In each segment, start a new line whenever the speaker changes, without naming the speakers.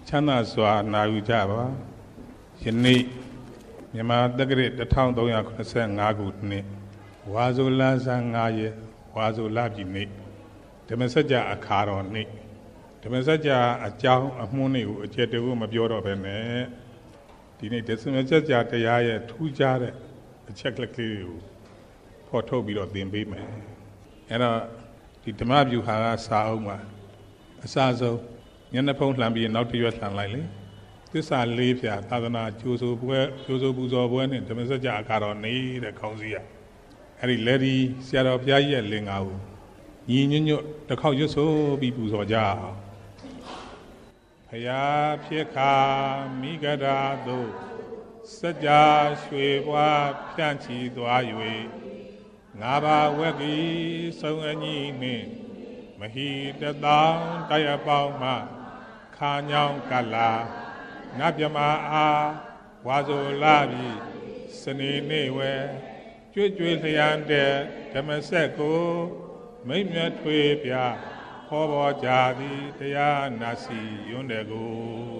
ချမ်းသာစွာနာယူကြပါယနေ့မြန်မာတက္ကရာ1385ခုနှစ်ဝါဆိုလဆန်း9ရက်ဝါဆိုလပြည်နေ့ဓမ္မစကြာအခါတော်နေ့ဓမ္မစကြာအကြောင်းအမှုနေ့ကိုအကျယ်တဝမပြောတော့ဘဲနဲ့ဒီနေ့ဓမ္မစကြာတရားရဲ့ထူးခြားတဲ့အချက်ကလေးကိုဖော်ထုတ်ပြီးတော့သင်ပေးမယ်အဲ့တော့ဒီဓမ္မဗျူဟာကစာအုပ်မှာအစဆုံးညနေဖုံးလှမ်းပြီးနောက်တစ်ရွက်လှမ်းလိုက်လေသစ္စာ၄ဖြာသာသနာကျိုးဆိုပူဇော်ပွဲနဲ့ဓမ္မစကြာအခါတော်နေတဲ့ခေါင်းစည်းရအဲ့ဒီလေဒီဆရာတော်ဘုရားကြီးရဲ့လင်္ကာကိုညီညွတ်တစ်ခေါက်ရွတ်ဆိုပြီးပူဇော်ကြအောင်ဘုရားဖြစ်ခါမိဂဒာသို့စကြာရွှေပွားဖြန့်ချီသွား၍ငါးပါးဝက်ကီဆုံးအညီနှင့်မဟိတတောင်တရားပေါင်းမှခါညောင်းကလာနတ်မြမအားဝါဆိုလာပြီစနေနေ့ဝဲကျွတ်လျံတဲ့ဓမ္မစက်ကိုမိမ့်မြထွေပြဟောပေါ်ကြသည်တရားနာစီယွန်းတယ်ကို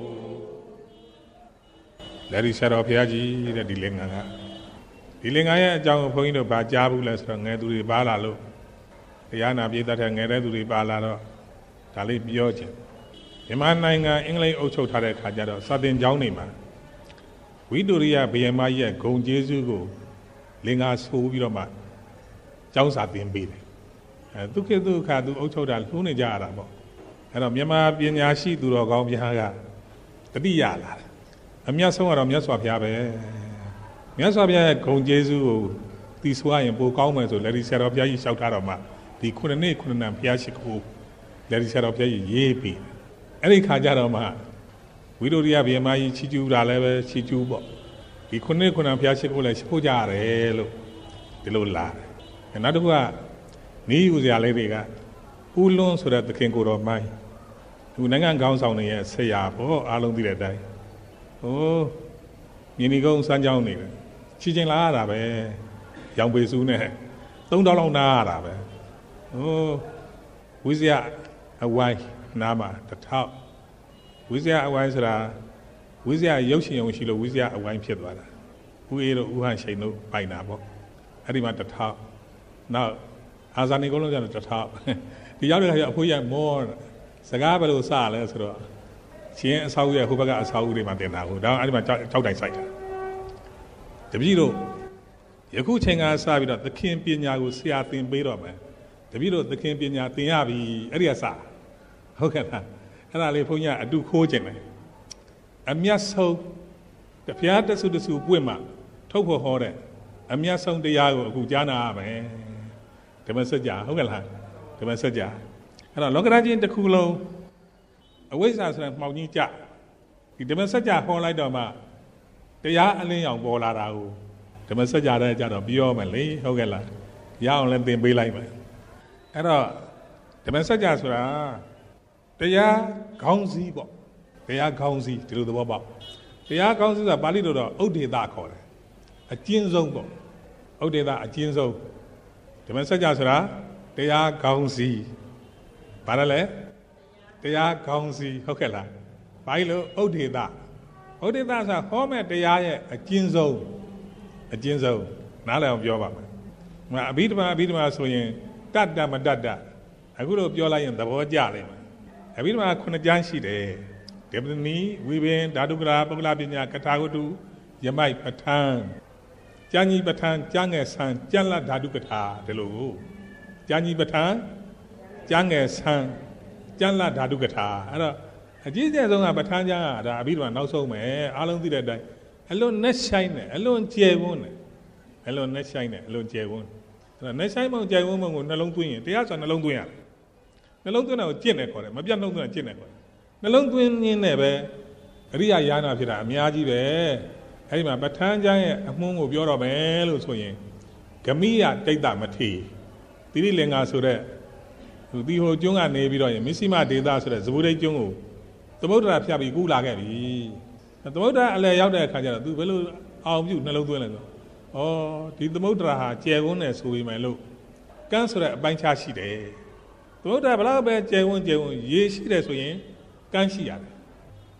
လက်ရီဆရာတော်ဘုရားကြီးတဲ့ဒီလင်္ကာရဲ့အကြောင်းကိုဘုန်းကြီးတို့ဗာကြားဘူးလဲဆိုတော့ငယ်သူတွေပါလာလို့တရားနာပြေးတတ်တဲ့ငယ်တဲ့သူတွေပါလာတော့ဒါလေးပြောချင်မြန်မာနိုင်ငံအင်္ဂလိပ်အုပ်ချုပ်ထားတဲ့ခါကျတော့စာသင်ကျောင်းတွေမှာဝိတိုရိယဘုရင်မကြီးရဲ့ဂုဏ်ကျေးဇူးကိုလင်္ကာဆိုပြီးတော့မှကျောင်းစာသင်ပေးတယ်သူခေတ်သူခါသူအုပ်ချုပ်တာလှူးနေကြရတာပေါ့အဲ့တော့မြန်မာပညာရှိသူတော်ကောင်းများကတတိယလာတယ်အမြတ်ဆုံးကတော့မြတ်စွာဘုရားပဲမြတ်စွာဘုရားရဲ့ဂုဏ်ကျေးဇူးကိုသိစွာရင်ပိုကောင်းမယ်ဆိုလက်ဒီဆရာတော်ဘုရားကြီးလျှောက်ထားတော့မှဒီခုနှစ်ဘုရားရှိခိုးလက်ဒီဆရာတော်ဘုရားကြီးရေးပြီးအဲ့ဒီခါကျတော့မှဝိတိုရိယဘုရင်မကြီးချီးကျူးတာလည်းပဲချီးကျူးပေါ့ဒီခုနှစ်ဘုရားရှိခိုးလည်းရှိခိုးကြရတယ်လို့ဒီလိုလာတယ်နောက်တစ်ခုကနီးယူစရာလေးတွေကဦးလွန်းဆိုတဲ့သခင်ကိုတော်မိုင်းသူနိုင်ငံခေါင်းဆောင်တွေရဲ့ဆရာပေါ့အားလုံးသိတဲ့အတိုင်းဟိုမြင်းဒီကုန်းစမ်းကြောင်းနေတယ်ချီချင်းလာရတာပဲရောင်ပေစုနဲ့$3လောက်နားရတာပဲဟိုဝိဇ္ဇာအဝိုင်းနားမှာ$1000ဝိဇ္ဇာအဝိုင်းဆိုတာဝိဇ္ဇာရုပ်ရှင်ရုံရှိလို့ဝိဇ္ဇာအဝိုင်းဖြစ်သွားတာဦးအေးတို့ဦးဟန်ရှိန်တို့ပိုင်တာပေါ့အဲ့ဒီမှာ$1000နောက်အာဇာနည်ကုန်းလုံးကျတော့$1000ဒီရောက်တဲ့ခါကျအဖိုးရမောစကားဘယ်လိုစလဲဆိုတော့ချင်းအဆောက်အဦရဲ့ဟိုဘက်ကအဆောက်အဦတွေမှာတင်တာကိုဒါအဲ့ဒီမှာကြောက်တိုင်ဆိုင်တာတပည့်တို့ယခုချိန်ကစပြီးတော့သခင်ပညာကိုဆရာသင်ပေးတော့မယ်တပည့်တို့သခင်ပညာသင်ရပြီအဲ့ဒီကစဟုတ်ကဲ့လားအဲ့ဒါလေးဘုန်းကြီးကအတူခိုးခြင်းတယ်အမြတ်ဆုံးတရားတဆုပွင့်မှထုတ်ဖို့ဟောတဲ့အမြတ်ဆုံးတရားကိုအခုကြားနာရမယ်ဓမ္မစကြာဟုတ်ကဲ့လားဓမ္မစကြာအဲ့တော့လောကဓာတ်ချင်းတစ်ခုလုံးအဝိဇ္ဇာဆိုတဲ့မှောင်ကြီးကြဒီဓမ္မစကြာဟောလိုက်တော့မှတရားအလင်းရောင်ပေါ်လာတာကိုဓမ္မစကြာတဲ့ကြတော့ပြောမယ်လေဟုတ်ကဲ့လားရအောင်လည်းသင်ပေးလိုက်မယ်အဲ့တော့ဓမ္မစကြာဆိုတာတရားခေါင်းစည်းပေါ့တရားခေါင်းစည်းဒီလိုသဘောပေါက်တရားခေါင်းစည်းဆိုတာပါဠိလိုတော့ဥဒ္ဒေသခေါ်တယ်အကျဉ်းဆုံးပေါ့ဥဒ္ဒေသအကျဉ်းဆုံးဓမ္မစကြာဆိုတာတရားခေါင်းစည်းဘာလဲတရားခေါင်းစည်းဟုတ်ကဲ့လားဘာလို့ဥဒ္ဒေသဆိုတာဟောမဲ့တရားရဲ့အကျဉ်းဆုံးနားလည်အောင်ပြောပါမယ်အဘိဓမ္မာဆိုရင်တတ္တမတတ္တအခုတော့ပြောလိုက်ရင်သဘောကျလိမ့်မယ်အဘိဓမ္မာ9ကျမ်းရှိတယ်ဒေပနီဝိပင်ဓာတုကရာပုဂ္ဂလပညာကထာဝတ္ထုယမိုက်ပဋ္ဌာန်းကျမ်းကြီးပဋ္ဌာန်းကျမ်းငယ်ဆန်းကျမ်းလဓာတုကထာဒီလိုကျမ်းကြီးပဋ္ဌာန်းကျမ်းငယ်ဆန်းကျမ်းလဓာတုကထာအဲ့တော့အကြီးကျယ်ဆုံးကပဋ္ဌာန်းကျမ်းကဒါအဘိဓမ္မာနောက်ဆုံးပဲအားလုံးသိတဲ့အတိုင်းအလွန်နဲ့ဆိုင်တယ်အလွန်ကျယ်ဝန်းတယ်အလွန်နဲ့ဆိုင်တယ်အလွန်ကျယ်ဝန်းအဲ့တော့နဲ့ဆိုင်မုံကျယ်ဝန်းမုံကိုနှလုံးသွင်းရင်တရားဆိုနှလုံးသွင်းရတယ်နှလုံးသွင်းတာကိုကျင့်တယ်ခေါ်တယ်မပြတ်နှလုံးသွင်းတာကျင့်တယ်ခေါ်တယ်နှလုံးသွင်းရင်းနဲ့ပဲအရိယာယာနာဖြစ်တာအများကြီးပဲအဲ့ဒီမှာပဋ္ဌာန်းကျမ်းရဲ့အမှုန်းကိုပြောတော့မယ်လို့ဆိုရင်ဂမိယတိတ်တမထေသီရိလင်္ကာဆိုတဲ့ဒီဟိုကျွန်းကနေပြီးတော့မစ္စည်းမဒေသဆိုတဲ့ဇဗုဒိတ်ကျွန်းကိုသမုဒ္ဒရာဖြတ်ပြီးကူးလာခဲ့ပြီသမုဒ္ဒရာအလယ်ရောက်တဲ့အခါကျတော့သူဘယ်လိုအောင်ပြုနှလုံးသွင်းလဲဆိုဒီသမုဒ္ဒရာဟာကျယ်ဝန်းတယ်ဆိုပေမဲ့လို့ကန်းဆိုတဲ့အပိုင်းခြားရှိတယ်သမုဒ္ဒရာဘယ်လောက်ပဲကျယ်ဝန်းရေရှိတယ်ဆိုရင်ကန်းရှိရတယ်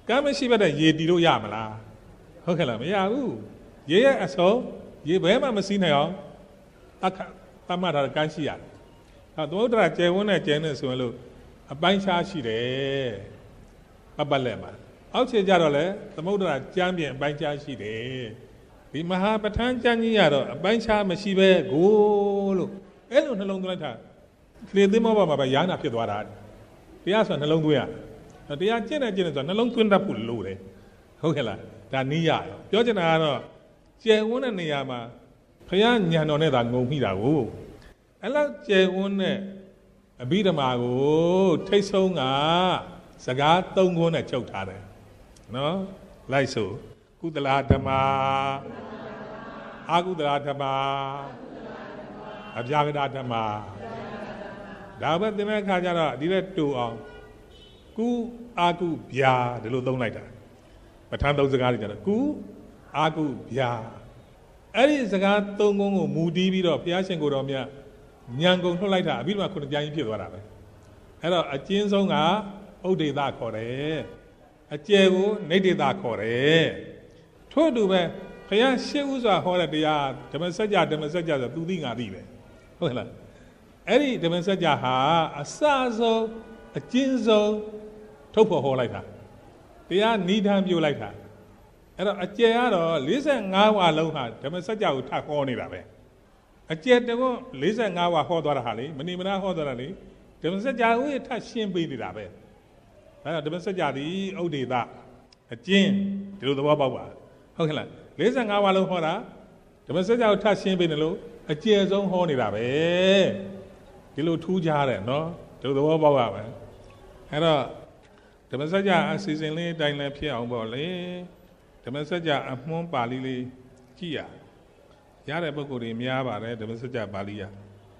ကမ်းမရှိဘက်တဲ့ရေတီလို့ရမလားဟုတ်ကဲ့လားမရဘူးရေရဲ့အစုံရေဘဲမှမစီးနိုင်အောင်အခတမတာကမ်းရှိရတယ်သမုဒ္ဒရာကျယ်ဝန်းတဲ့ကျယ်နေဆိုရင်လို့အပိုင်းခြားရှိတယ်ပတ်လက်မှာအောက်ခြေကြတော့လေသမုဒ္ဒရာကျမ်းပြင်အပိုင်းခြားရှိတယ်ဒီမဟာပဋ္ဌာန်းကျမ်းကြီးရတော့အပိုင်းခြားမရှိပဲကိုလို့အဲ့လိုနှလုံးသွင်းလိုက်တာလေသိမောပါမှာပဲယာနာဖြစ်သွားတာတရားဆိုနှလုံးသွင်းရတရားကျင့်နေဆိုနှလုံးသွင်းတတ်ဖို့လိုတယ်ဟုတ်ကဲ့လားဒါနည်းရပြောချင်တာကတော့ကျယ်ဝန်းတဲ့နေရာမှာဘုရားညံတော်နဲ့သာငုံမိတာကိုအဲ့လောက်ကျယ်ဝန်းတဲ့အဘိဓမ္မာကိုထိတ်ဆုံးကစကား၃ခုနဲ့ချုပ်ထားတယ်နော်လိုက်ဆိုကုသလဓမ္မာအာကုသလဓမ္မာအဗျာဂတဓမ္မာဒါပဲသင်တဲ့အခါကျတော့ဒီလက်တူအောင်ကုအာကုဗျာဒီလိုသုံးလိုက်တာပဋ္ဌာန်းသုံးစကားတွေကျတော့ကုအာကုဗျာအဲ့ဒီစကား၃ခုကိုမူတည်ပြီးတော့ဘုရားရှင်ကိုယ်တော်မြတ်ဉာဏ်ကုန်ထုတ်လိုက်တာအဘိဓမ္မာခုနှစ်ပြိုင်ကြီးဖြစ်သွားတာပဲအဲ့တော့အကျဉ်းဆုံးကဥဒိဋ္ဌခေါ်တယ်အကျယ်ကိုနိဋ္ဌိတခေါ်တယ်ထို့အတူပဲဘုရားရှေးဥစွာဟောတဲ့တရားဓမ္မစကြာဆိုသူသိငါသိပဲဟုတ်လားအဲ့ဒီဓမ္မစကြာဟာအစဆုံးအကျဉ်းဆုံးထုတ်ဖို့ဟောလိုက်တာတရားနိဒန်းပြုလိုက်တာအဲ့တော့အကျယ်ကတော့45ဝါလုံးဟာဓမ္မစကြာကိုထပ်ဟောနေတာပဲအကျယ်တုံး45ဝါဟောသွားတာဟာလေမဏိမနာဟောသွားတာလေဓမ္မစကြာကိုထပ်ရှင်းပေးနေတာပဲအဲ့တော့ဓမ္မစကြာဒီဥဒိဋ္ဌအကျဉ်းဒီလိုသဘောပေါက်ပါဟုတ်ကဲ့လား45ဝါလုံးဟောတာဓမ္မစကြာကိုထပ်ရှင်းပေးတယ်လို့အကျယ်ဆုံးဟောနေတာပဲဒီလိုထူးခြားတယ်နော်ဒီလိုသဘောပေါက်ပါပဲအဲ့တော့ဓမ္မစကြာအစီအစဉ်လေးအတိုင်းလည်းဖြစ်အောင်ပေါ့လေဓမ္မစကြာအမွှန်းပါဠိလေးကြည့်ရတဲ့ပုဂ္ဂိုလ်တွေများပါတယ်ဓမ္မစကြာပါဠိရ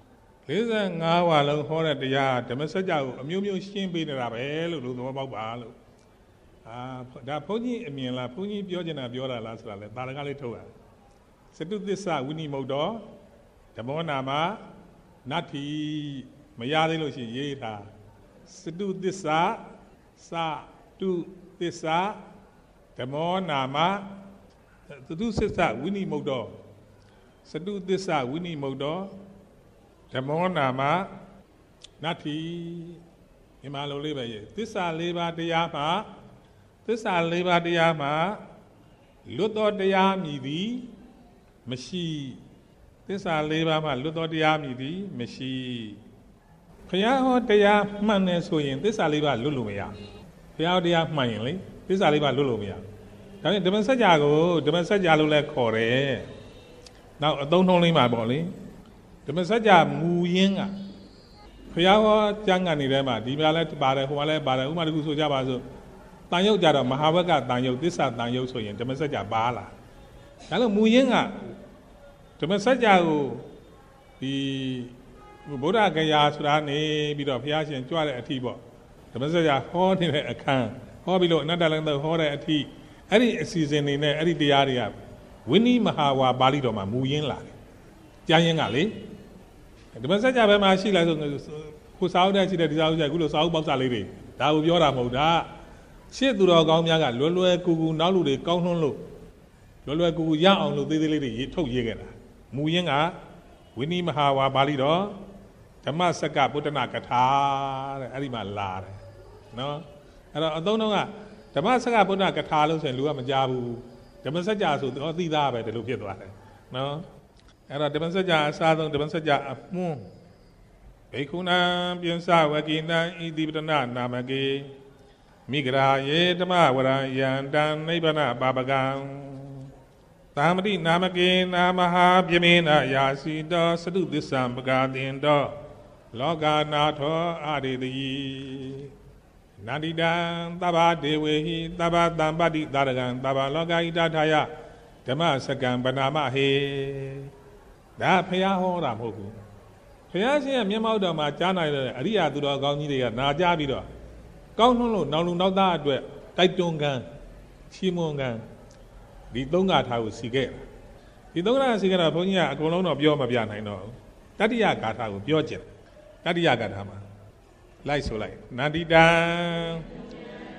45ဝါလုံးဟောတဲ့တရားဓမ္မစကြာကိုအမျိုးမျိုးရှင်းပေးနေတာပဲလို့သဘောပေါက်ပါလို့ဒါဘုန်းကြီးအမြင်လားဘုန်းကြီးပြောချင်တာပြောတာလားဆိုတာလဲတာရကလေးထုတ်ရစတုသစ္စာဝိနိမုတ်တော်ဓမ္မောနာမနတ္ထိမရသေးလို့ရှိရင်ရေးထားစတုသစ္စာစတုသစ္စာဓမ္မောနာမစတုသစ္စာဝိနိမုတ်တော်စတုသစ္စာဝိနိမုတ်တော်ဓမ္မောနာမနတ္ထိဒီမှာလိုလေးပဲရေးသစ္စာ၄ပါးတရားမှာသစ္စာ၄ပါးတရားမှာလွတ်တော်တရားမြည်သည်မရှိသစ္စာ၄ပါးမှာလွတ်တော်တရားမြည်သည်မရှိဘုရားဟောတရားမှန်တယ်ဆိုရင်သစ္စာ၄ပါးလွတ်လို့မရဘုရားတရားမှန်ရင်လေသစ္စာ၄ပါးလွတ်လို့မရဒါနဲ့ဓမ္မစကြာကိုဓမ္မစကြာလို့လည်းခေါ်တယ်နောက်အသုံးနှုန်းလေးမှာပေါ့လေဓမ္မစကြာမူရင်းကဘုရားဟောကျမ်းဂန်တွေထဲမှာဒီမှာလည်းပါတယ်ဟိုမှာလည်းပါတယ်ဥပမာတစ်ခုဆိုကြပါစို့တန်ရုပ်ကြတော့မဟာဝကတန်ရုပ်သစ္စာတန်ရုပ်ဆိုရင်ဓမ္မစကြာပါလားဒါလို့မူရင်းကဓမ္မစကြာကိုဒီဗုဒ္ဓဂယာဆိုတာနေပြီးတော့ဘုရားရှင်ကြွတဲ့အထိပေါ့ဓမ္မစကြာဟောနေတဲ့အခန်းဟောပြီးလို့အနတ္တလံတော့ဟောတဲ့အထိအဲ့ဒီအစီအစဉ်တွေနဲ့အဲ့ဒီတရားတွေကဝိနည်းမဟာဝါပါဠိတော်မှာမူရင်းလာတယ်ကျမ်းရင်းကလေဓမ္မစကြာဘယ်မှာရှိလဲဆိုခုစာအုပ်ထဲရှိတဲ့ဒီစာအုပ်ကျခုလိုစာအုပ်ပေါက်စာလေးတွေဒါကိုပြောတာမဟုတ်တာရှေ့သူတော်ကောင်းများကလွယ်လွယ်ကူကူနောက်လူတွေကောင်းနှုံးလို့လွယ်လွယ်ကူကူရအောင်လို့သေးသေးလေးတွေထုတ်ရေးခဲ့တာမူရင်းကဝိနည်းမဟာဝါပါဠိတော်ဓမ္မစက္ကပုတ္တနာကထာတဲ့အဲ့ဒီမှာလာတယ်နော်အဲ့တော့အသုံးတော့ကဓမ္မစက္ကပုတ္တနာကထာလို့ဆိုရင်လူကမကြားဘူးဓမ္မစကြာဆိုတော့သိသားပဲဒီလိုဖြစ်သွားတယ်နော်အဲ့တော့ဓမ္မစကြာအစားဆုံးဓမ္မစကြာအမွန်းဘေခုဏံပြင်းစဝကိနံဣတိပတနာနာမကေမိဂရာယေဓမ္မဝရယံတံနိဗ္ဗာနပါပကံသာမတိနာမကေနာမဟာပြမေနယာစီတောစတုသစ္ဆံပကာတင်တောလောကနာထောအာရိတိနာတိတံသဗ္ဗဒေဝေဟိသဗ္ဗတံပတိတာရကံသဗ္ဗလောကဣတထာယဓမ္မစကံပနာမဟေဒါဖျားဟောတာမဟုတ်ဘူးဖျားရှင်ရဲ့မျက်မှောက်တော်မှာကြားနိုင်တဲ့အရိယာသူတော်ကောင်းကြီးတွေကနာကြားပြီးတော့ကောင်းနှုံးလို့နောက်လူနောက်သားအတွက်တိုက်တွန်းကံချီးမွမ်းကံဒီသုံးဂါထာကိုစီခဲ့ဒီသုံးဂါထာစီခဲ့တော့ဘုန်းကြီးကအကုန်လုံးတော့ပြောမပြနိုင်တော့ဘူးတတိယဂါထာကိုပြောကျင်တတိယဂါထာမှာလိုက်ဆိုလိုက်နာတိတံ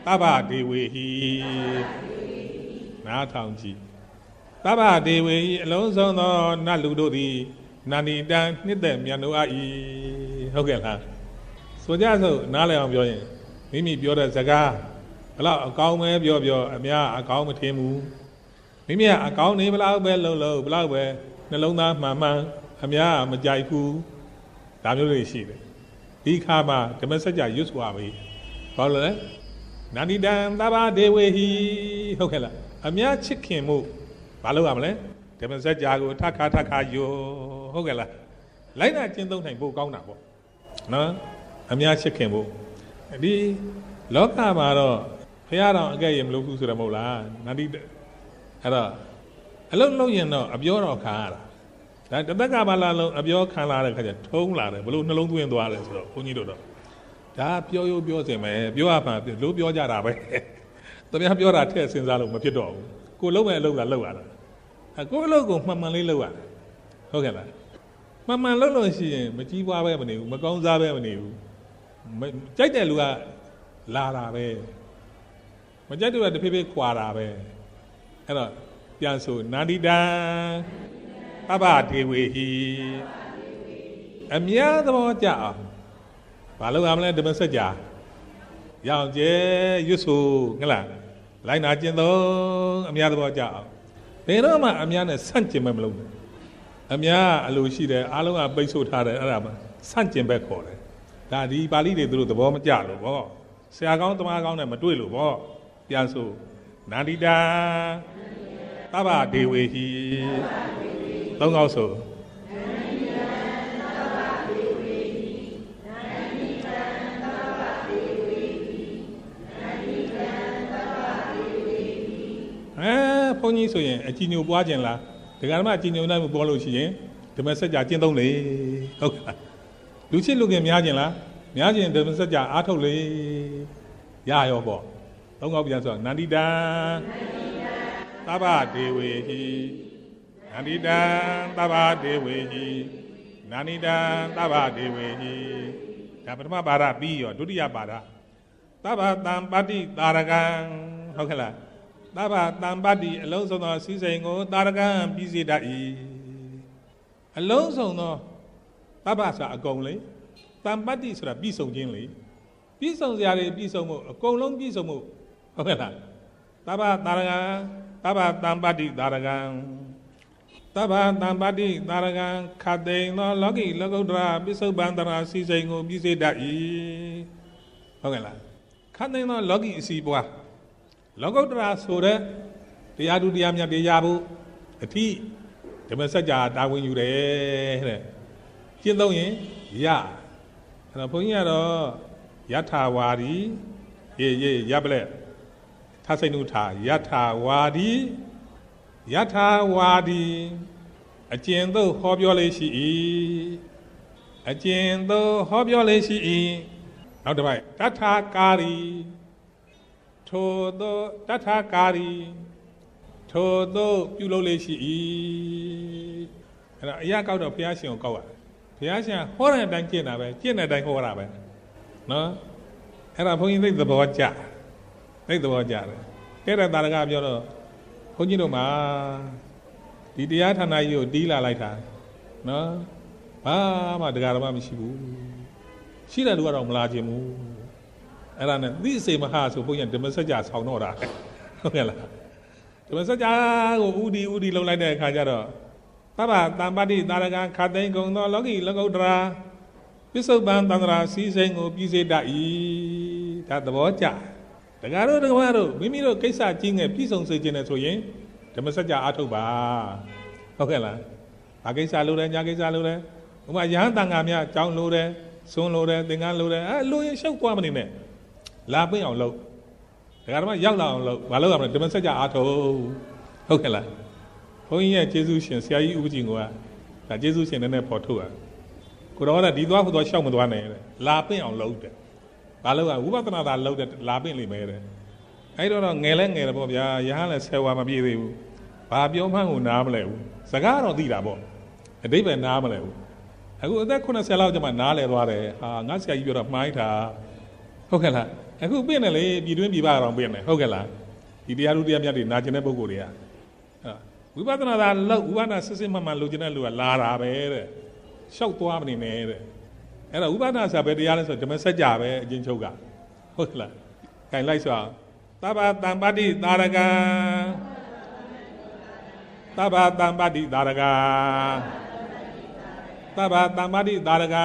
Taba Dewi Natanji Taba Dewi alone no Naludodi Nani Dan Nidem Yanuai Hogela So Jazo Nale on your Mimi Bioda Zaga Allow a cow may be of your Amia a cow with him Mimia a cow name low low blower Nalona Mama Amia Majaiku Damuri she Ikama the messenger used Wabi Follow Nani Dan Daba Dewi Hogela Amia chicken move Balu Amle the messenger Taka yo Hogela Like that in don't book on now No Amia chicken move The Loka Maro Piano game look to the Mola Nani Ada Alone no you know of your car that the Bagabala of your car told ladder balloon alone to $2 who need to that Pio Bioseme Bioapa Lubio Jarabe the have your test in Zalo Mapido go low and lower a go logo Mamma Lower okay Mamma Lolo she Machiwa Avenue Magonza Avenue Jaidelua Lara Majadu at the Pipe Quara Hello Pianso Nadida Baba Dewi Amia the Moja Balu Amle the Messenger Yang J Yusu Gala Line Agendo Amia the Moja Penoma Amiana Sanchez Memlo Amia Alushide Alua Beso Tare Arab Sanchez Beccore Daddy Bali de Dru the Bomb Jalo Siagon to Magon and Matuilu Pianso Nadida Baba Dewi Don't also Pony so a genial Boagenla, the Garma genial name of Boloshi, the message I didn't only. Lucy look at Miagela, Miagin the message I utterly Yayo. Don't go beyond Nadida Baba Dewi Nadida Baba Dewi Nanida Baba Dewi Tapama Bara be or Dudia Bara Baba Dambadi Daragan Hokela Baba Dambadi Alonso no Sising O Daragan busy that Alonso no Baba sa a gongly Dambadi sort of be so gently Be so Yari be so mo a golong be so mo Hokela Baba Daragan Baba Dambadi Daragan Taba Dambadi Daragan Kade no Logi Logodra Biso Bandara Sisengo Bise Dai Hogela Kade no Logi Sibwa Logodra Sore the Yadu Diamia de Yabu a tea the Messaja Darwin you there Kindoin Ya and a Punyado Yata Wadi Ye Yable Tasenuta Yata Wadi Yata Wadi Agendo Hobiolashi Agendo Hobiolashi Now the right Tata Kari Todo Tata Kari Todo Puloleshi and a yak out of Piasion Goa Piasia Hora than Kina Kina than Hora no and I'm putting the Boja take the Boja get a Daragab Ponyuma Didiatana you dealer like her. No? Ah, my Garama Mishibu. She didn't do it on Lajimu. And this same house who put in the messages how no that. The message Udi low like that Kajaro. Papa, Dambadi, Daragan, Kadengo, no Logi, Logodra. Biso Bandandra, season of Bise Dai, that the Boja. The Garo, the Garo, Mimiro Kesa, Jing, a piece on Sajin so yen, the Messager Atoba. Okay, la. Agesa Lure, Yagesa Lure, Uma Yandangamia, Town Lure, Son Lure, Dingan Lure, Louis show Quamine. Laughing on low. The Garma Yalla on low, Valor, the Messager Ato. Okay, la. Hoya Jesus and Sai Ujingua, that Jesus in an airport tour. Could order the dog who show with one, laughing on low. Baloa, who was another loaded laughingly made. I don't know, Ngelang, Yahalas, how I'm a beauty. Fabio Mangu Namle, Sagar or Dilabo, a David Namle. I would that couldn't sell out my Nale, Nasia, you're of my ta. Okay, အခုပြင်းတယ်လေပြည်တွင်းပြည်ပအောင်ပြင်းတယ်ဟုတ်ကဲ့လားဒီတရားလူတရားမြတ်တွေနာကျင်တဲ့ပုဂ္ဂိုလ်တွေကဝိပဿနာသာလောက်ဝိပဿနာစစ်စစ်မှန်မှန်လုပ်ကျင်တဲ့လူကလာတာပဲတဲ့ရှောက်သွားမနေနဲ့တဲ့အဲ့တော့ဝိပဿနာဆိုပဲတရားလဲဆိုဓမ္မစကြာပဲအချင်းချုပ်ကဟုတ်ကဲ့လားခိုင်လိုက်ဆိုသဗ္ဗတံပတ္တိသာရကံသဗ္ဗတံပတ္တိသာရကံသဗ္ဗတံပတ္တိသာရကံ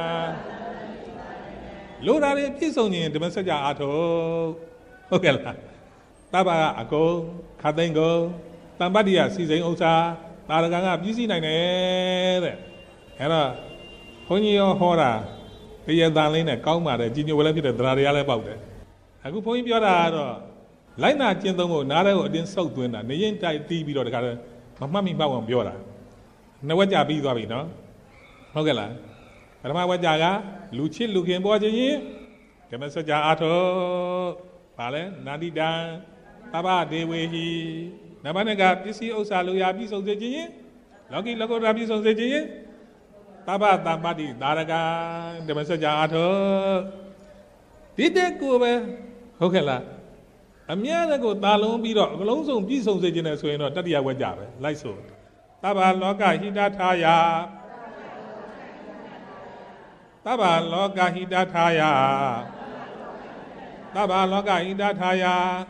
လိုတာတွေပြည့်စုံရင်ဓမ္မစကြာအားထုတ်ဟုတ်ကဲ့လားသဗ္ဗကအကုန်ခတ်သိမ်းကုန်တံပတ္တိကစီစိန်ဥစ္စာသာရကံကပြည့်စည်နိုင်တယ်တဲ့အဲ့တော့ဘုန်းကြီးရောဟောတာတရားတန်လေးနဲ့ကောင်းပါတယ်ကြီးညိုလည်းဖြစ်တယ်တရားတရားလည်းပေါက်တယ်အခုဘုန်းကြီးပြောတာကတော့လိုက်နာကျင့်သုံးဖို့နားထဲကိုအတင်းဆုပ်သွင်းတာနေရင်တိုက်တီးပြီးတော့တခါတည်းမမှတ်မိမှောက်အောင်ပြောတာနှစ်ဝက်ကြပြီးသွားပြီနော်ဟုတ်ကဲ့လားပထမဝက်ကြကလူချစ်လူခင်ပေါ်ခြင်းရင်ဓမ္မစကြာအာထုပါလဲနာတိတံသဗ္ဗဒေဝေဟိနဘာနဲ့ကပစ္စည်းဥစ္စာလူရာပြည့်စုံစေခြင်းရင်လောကီလောကုတ္တရာပြည့်စုံစေခြင်းရင်သဗ္ဗတံပတ္တိသာရကံဓမ္မစကြာအာထုဒီတဲ့ကိုပဲဟုတ်ကဲ့လားအမြဲတမ်းကိုတာလုံးပြီးတော့အလုံးစုံပြည့်စုံစေခြင်းနဲ့ဆိုရင်တော့တတိယဝက်ကြပဲလိုက်ဆိုသဗ္ဗလောကဟိတထာယသဗ္ဗလောကဟိတထာယသဗ္ဗလောကဟိတထာယ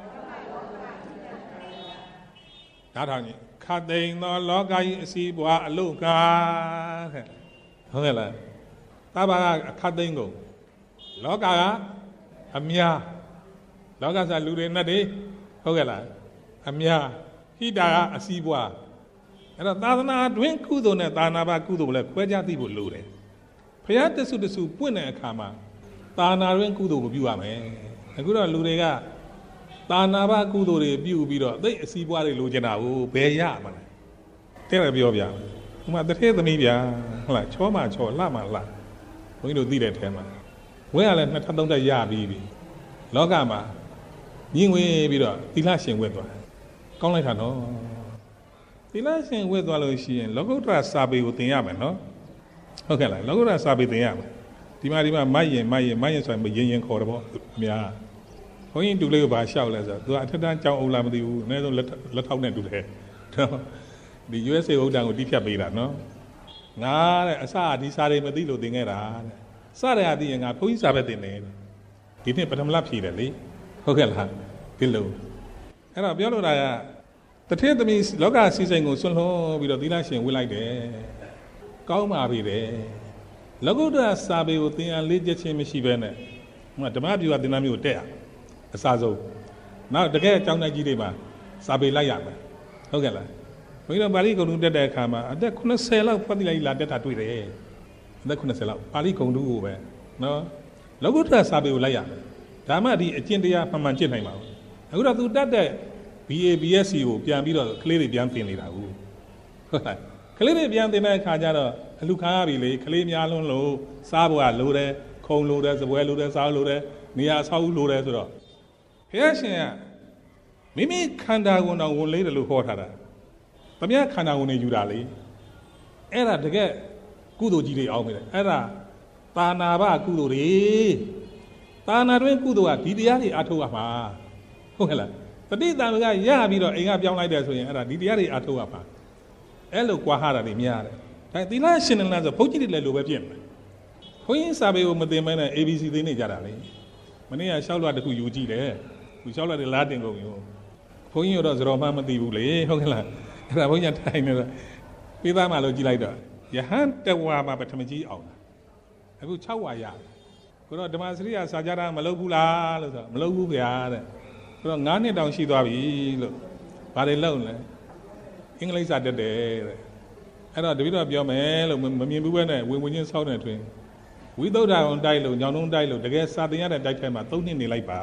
ဒါထောင်ကြီးခတ်သိမ်းသောလောကကြီးအစီးပွားအလုကာတဲ့ဟုတ်ကဲ့လားသဗ္ဗကခတ်သိမ်းကုန်လောကကအများလောကဆိုလူတွေနဲ့တွေဟုတ်ကဲ့လားအများဟိတာကအစီးပွားအဲ့တော့သာသနာတွင်ကုသိုလ်နဲ့သာနာပါကုသိုလ်လည်းခွဲခြားသိဖို့လိုတယ်ဘုရားတဆုတဆုပွင့်တဲ့အခါမှာသာနာတွင်ကုသိုလ်ကိုပြုရမယ်အခုတော့လူတွေကသာနာပါကုသိုလ်တွေပြုပြီးတော့သိအစီးပွားတွေလိုချင်တာကိုဘယ်ရမှာလဲတဲ့လည်းပြောပြဥမာတထဲသမီးဗျာဟုတ်လားချောမှချောလှမှလှဘုန်းကြီးတို့သိတဲ့ထဲမှာဝဲရလဲ2ထပ်3ထပ်ရပြီးပြီလောကမှာညင်ဝေးပြီးတော့သီလရှင်ဝတ်သွားကောင်းလိုက်တာနော်သီလရှင်ဝတ်သွားလို့ရှိရင်လောကုတ္တရာစာပေကိုသင်ရမယ်နော်ဟုတ်ကဲ့လားလောကုတ္တရာစာပေသင်ရမယ်ဒီမှာမိုက်ရင်ဆိုရင်ရင်ခေါ်တယ်ပေါ့အများဘုန်းကြီးတူလေးကိုဘာလျှောက်လဲဆိုတော့သူကအထက်တန်းကြောင်းအောင်လားမသိဘူးအနည်းဆုံးလက်ထောက်နဲ့တူတယ်ဒီ USA ဥဒ္ဒံကိုတိဖြတ်ပေးတာနော်ငါတဲ့အစဒီစာတွေမသိလို့သင်ခဲ့တာတဲ့စတယ်အသိရင်ငါဘုန်းကြီးစာပဲသင်တယ်ဒီနှစ်ပထမလဖြေတယ်လေဟုတ်ကဲ့လားဒီလိုအဲ့တော့ပြောလို့တာကတထင်းသမီးလောကစီစိန်ကိုဆွန့်လွှတ်ပြီးတော့သီလရှင်ဝတ်လိုက်တယ်ကောင်းပါပြီတဲ့လောကုတ္တရာစာပေကိုသင်အားလေ့ကျက်ခြင်းမရှိဘဲနဲ့ဓမ္မပြုဝသင်္นานမျိုးတက်ရအစားဆုံးနောက်တကယ်အကြောင်းတိုင်းကြီးတွေမှာစာပေလိုက်ရမယ်ဟုတ်ကဲ့လားဘုန်းကြီးတို့ပါဠိဂုဏ်တုတက်တဲ့အခါမှာအသက်80လောက်ဖတ်တိလိုက်လာတက်တာတွေ့တယ်အသက်80လောက်ပါဠိဂုဏ်တုကိုပဲနော်လောကုတ္တရာစာပေကိုလိုက်ရမယ်ဒါမှဒီအကျင့်တရားမှန်မှန်ကျင့်နိုင်ပါဘူးအခုတော့သူတက်တဲ့ BA BSc ကိုပြန်ပြီးတော့ကလေးတွေပြန်သင်နေတာဟုတ်လားကလေးတွေပြန်သင်တဲ့အခါကျတော့အလူခံရပြီလေကလေးများလုံးလို့စားဖို့ကလိုတယ်ခုံလိုတယ်စပွဲလိုတယ်စားလိုတယ်နေရာဆောက်လိုတယ်ဆိုတော့ဘုရားရှင်ကမိမိခန္ဓာကိုယ်တော်ဝင်လေးတယ်လို့ဟောထားတာ။သမ ्या ခန္ဓာကိုယ်နဲ့ယူတာလေ။အဲ့ဒါတကယ်ကုသိုလ်ကြီးတွေအောင်မယ်။အဲ့ဒါသာနာဘကုသိုလ်တွေ။သာနာတွင်ကုသိုလ်ကဒီတရားတွေအားထုတ်ရမှာ။ဟုတ်ကဲ့လား။တတိတံကရပြီးတော့အိမ်ကပြောင်းလိုက်တယ်ဆိုရင်အဲ့ဒါဒီတရားတွေအားထုတ်ရမှာ။အဲ့လိုကြွားဟာတာတွေများတယ်။ဒါသီလရှင်နေလားဆိုဘုန်းကြီးတွေလည်းလိုပဲပြင်မယ်။ဘုန်းကြီးစာပေကိုမသိမဲနဲ့ ABC သိနေကြတာလေ။မနေ့ကရှောက်လွှတ်တစ်ခုယူကြည့်တယ်။သူရှောက်လွှတ်တယ်လားတင်ကုန်ရော။ဘုန်းကြီးတော့ဇရောမှမသိဘူးလေဟုတ်ကဲ့လား။အဲ့ဒါဘုန်းကြီးထိုင်နေတော့ပေးသားမှလို့ကြည့်လိုက်တော့ယဟန်တဝါမှာပထမကြီးအောင်တာအခု6ဝါရကိုတော့ဓမ္မစရိယစာကြတာမလုပ်ဘူးလားလို့ဆိုမလုပ်ဘူးဗျာတဲ့ကိုတော့9နှစ်တောင်ရှိသွားပြီလို့ဘာတွေလုပ်လဲအင်္ဂလိပ်စာတက်တယ်တဲ့အဲ့တော့တပည့်တော်ပြောမယ်လို့မမြင်ဘူးပဲနဲ့ဝင်ချင်းဆောင်းနေတွင်ဝိသုဒ္ဓအောင်တိုက်လို့ညောင်နှုံးတိုက်လို့တကယ်စာသင်ရတဲ့တိုက်ထဲမှာ3နှစ်နေလိုက်ပါ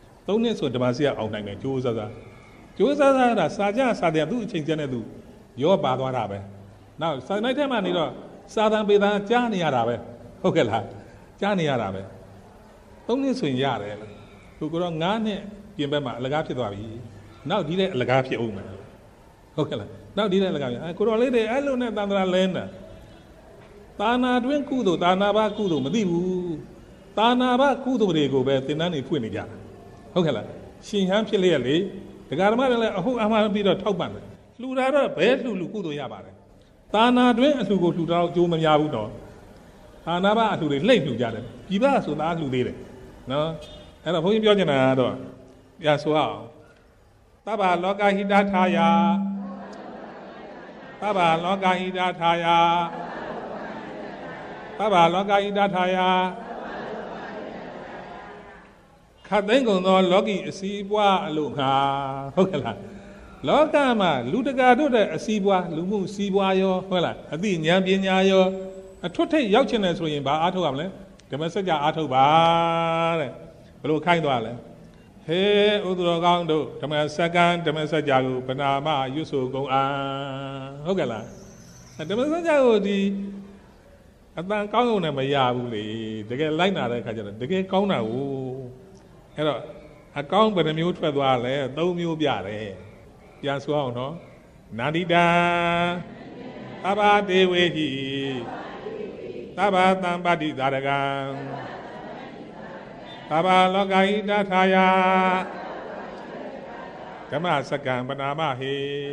3နှစ်ဆိုဓမ္မစရိယအောင်နိုင်တယ်ကြိုးစားတာစာကြစာတယ်သူ့အချိန်ကျတဲ့သူရောပါသွားတာပဲနောက်စာနိုင်ထဲမှာနေတော့စာသံပေသံကြားနေရတာပဲဟုတ်ကဲ့လားကြားနေရတာပဲ3နှစ်ဆိုရင်ရတယ်လို့သူကတော့9နှစ်ပြင်ဘက်မှာအလကားဖြစ်သွားပြီနောက်ဒီတဲ့အလကားဖြစ်အောင်မယ်ဟုတ်ကဲ့လားနောက်ဒီတဲ့အလကားဖြစ်ကိုတော်လေးတွေအဲ့လိုနဲ့တန်ត្រာလဲနေတာသာနာတွင်ကုသိုလ်သာနာဘကုသိုလ်မသိဘူးသာနာဘကုသိုလ်တွေကိုပဲသင်္นานနေဖွင့်နေကြတာဟုတ်ကဲ့လားရှင်ဟန်းဖြစ်လျက်လေဒကာဓမ္မတွေလည်းအဟုတ်အမှန်ပြီးတော့ထောက်ပံ့တယ်လှူတာတော့ဘယ်လှူကုသိုလ်ရပါတယ်သာနာတွင်အလှူကိုလှူတော့အကျိုးမများဘူးတော့သာနာဘအလှူတွေလှိမ့်လှူကြတယ်ပြည်ပဆိုတာလှူသေးတယ်နော်အဲ့တော့ဘုန်းကြီးပြောချင်တာကတော့ပြဆိုအောင်သဗ္ဗလောကဟိတထာယသဗ္ဗလောကဟိတထာယသဗ္ဗလောကဟိတထာယခတ်သိမ်းကုန်သောလောကီအစီးပွားအလို့ငါဟုတ်ကဲ့လားလောကမှာလူတကာတို့တဲ့အစီးပွားလူမှုစီးပွားရောဟုတ်လားအသိဉာဏ်ပညာရောအထွတ်ထိပ်ရောက်ချင်တယ်ဆိုရင်ဘာအားထုတ်ရမလဲဓမ္မစကြာအားထုတ်ပါတဲ့ဘယ်လိုခိုင်းသွားလဲဟေးဥဒ္ဒရောကောင်းတို့ဓမ္မစက္ကံဓမ္မစကြာကိုပဏာမရွတ်ဆိုကုန်အားဟုတ်ကဲ့လားဓမ္မစကြာကိုဒီအတန်ကောင်းုံနဲ့မရဘူးလေတကယ်လိုက်နာတဲ့အခါကျတော့တကယ်ကောင်းတာကိုအဲ့တော့အကောင်းဘယ်နှမျိုးထွက်သွားလဲ၃မျိုးပြတယ်ပြန်ဆိုအောင်နော်နာတိတံသဗ္ဗဒေဝေဟိသဗ္ဗသံပါတိသာရကံသဗ္ဗလောကဟိတထာယဓမ္မစက္ကံပဏာမဟေ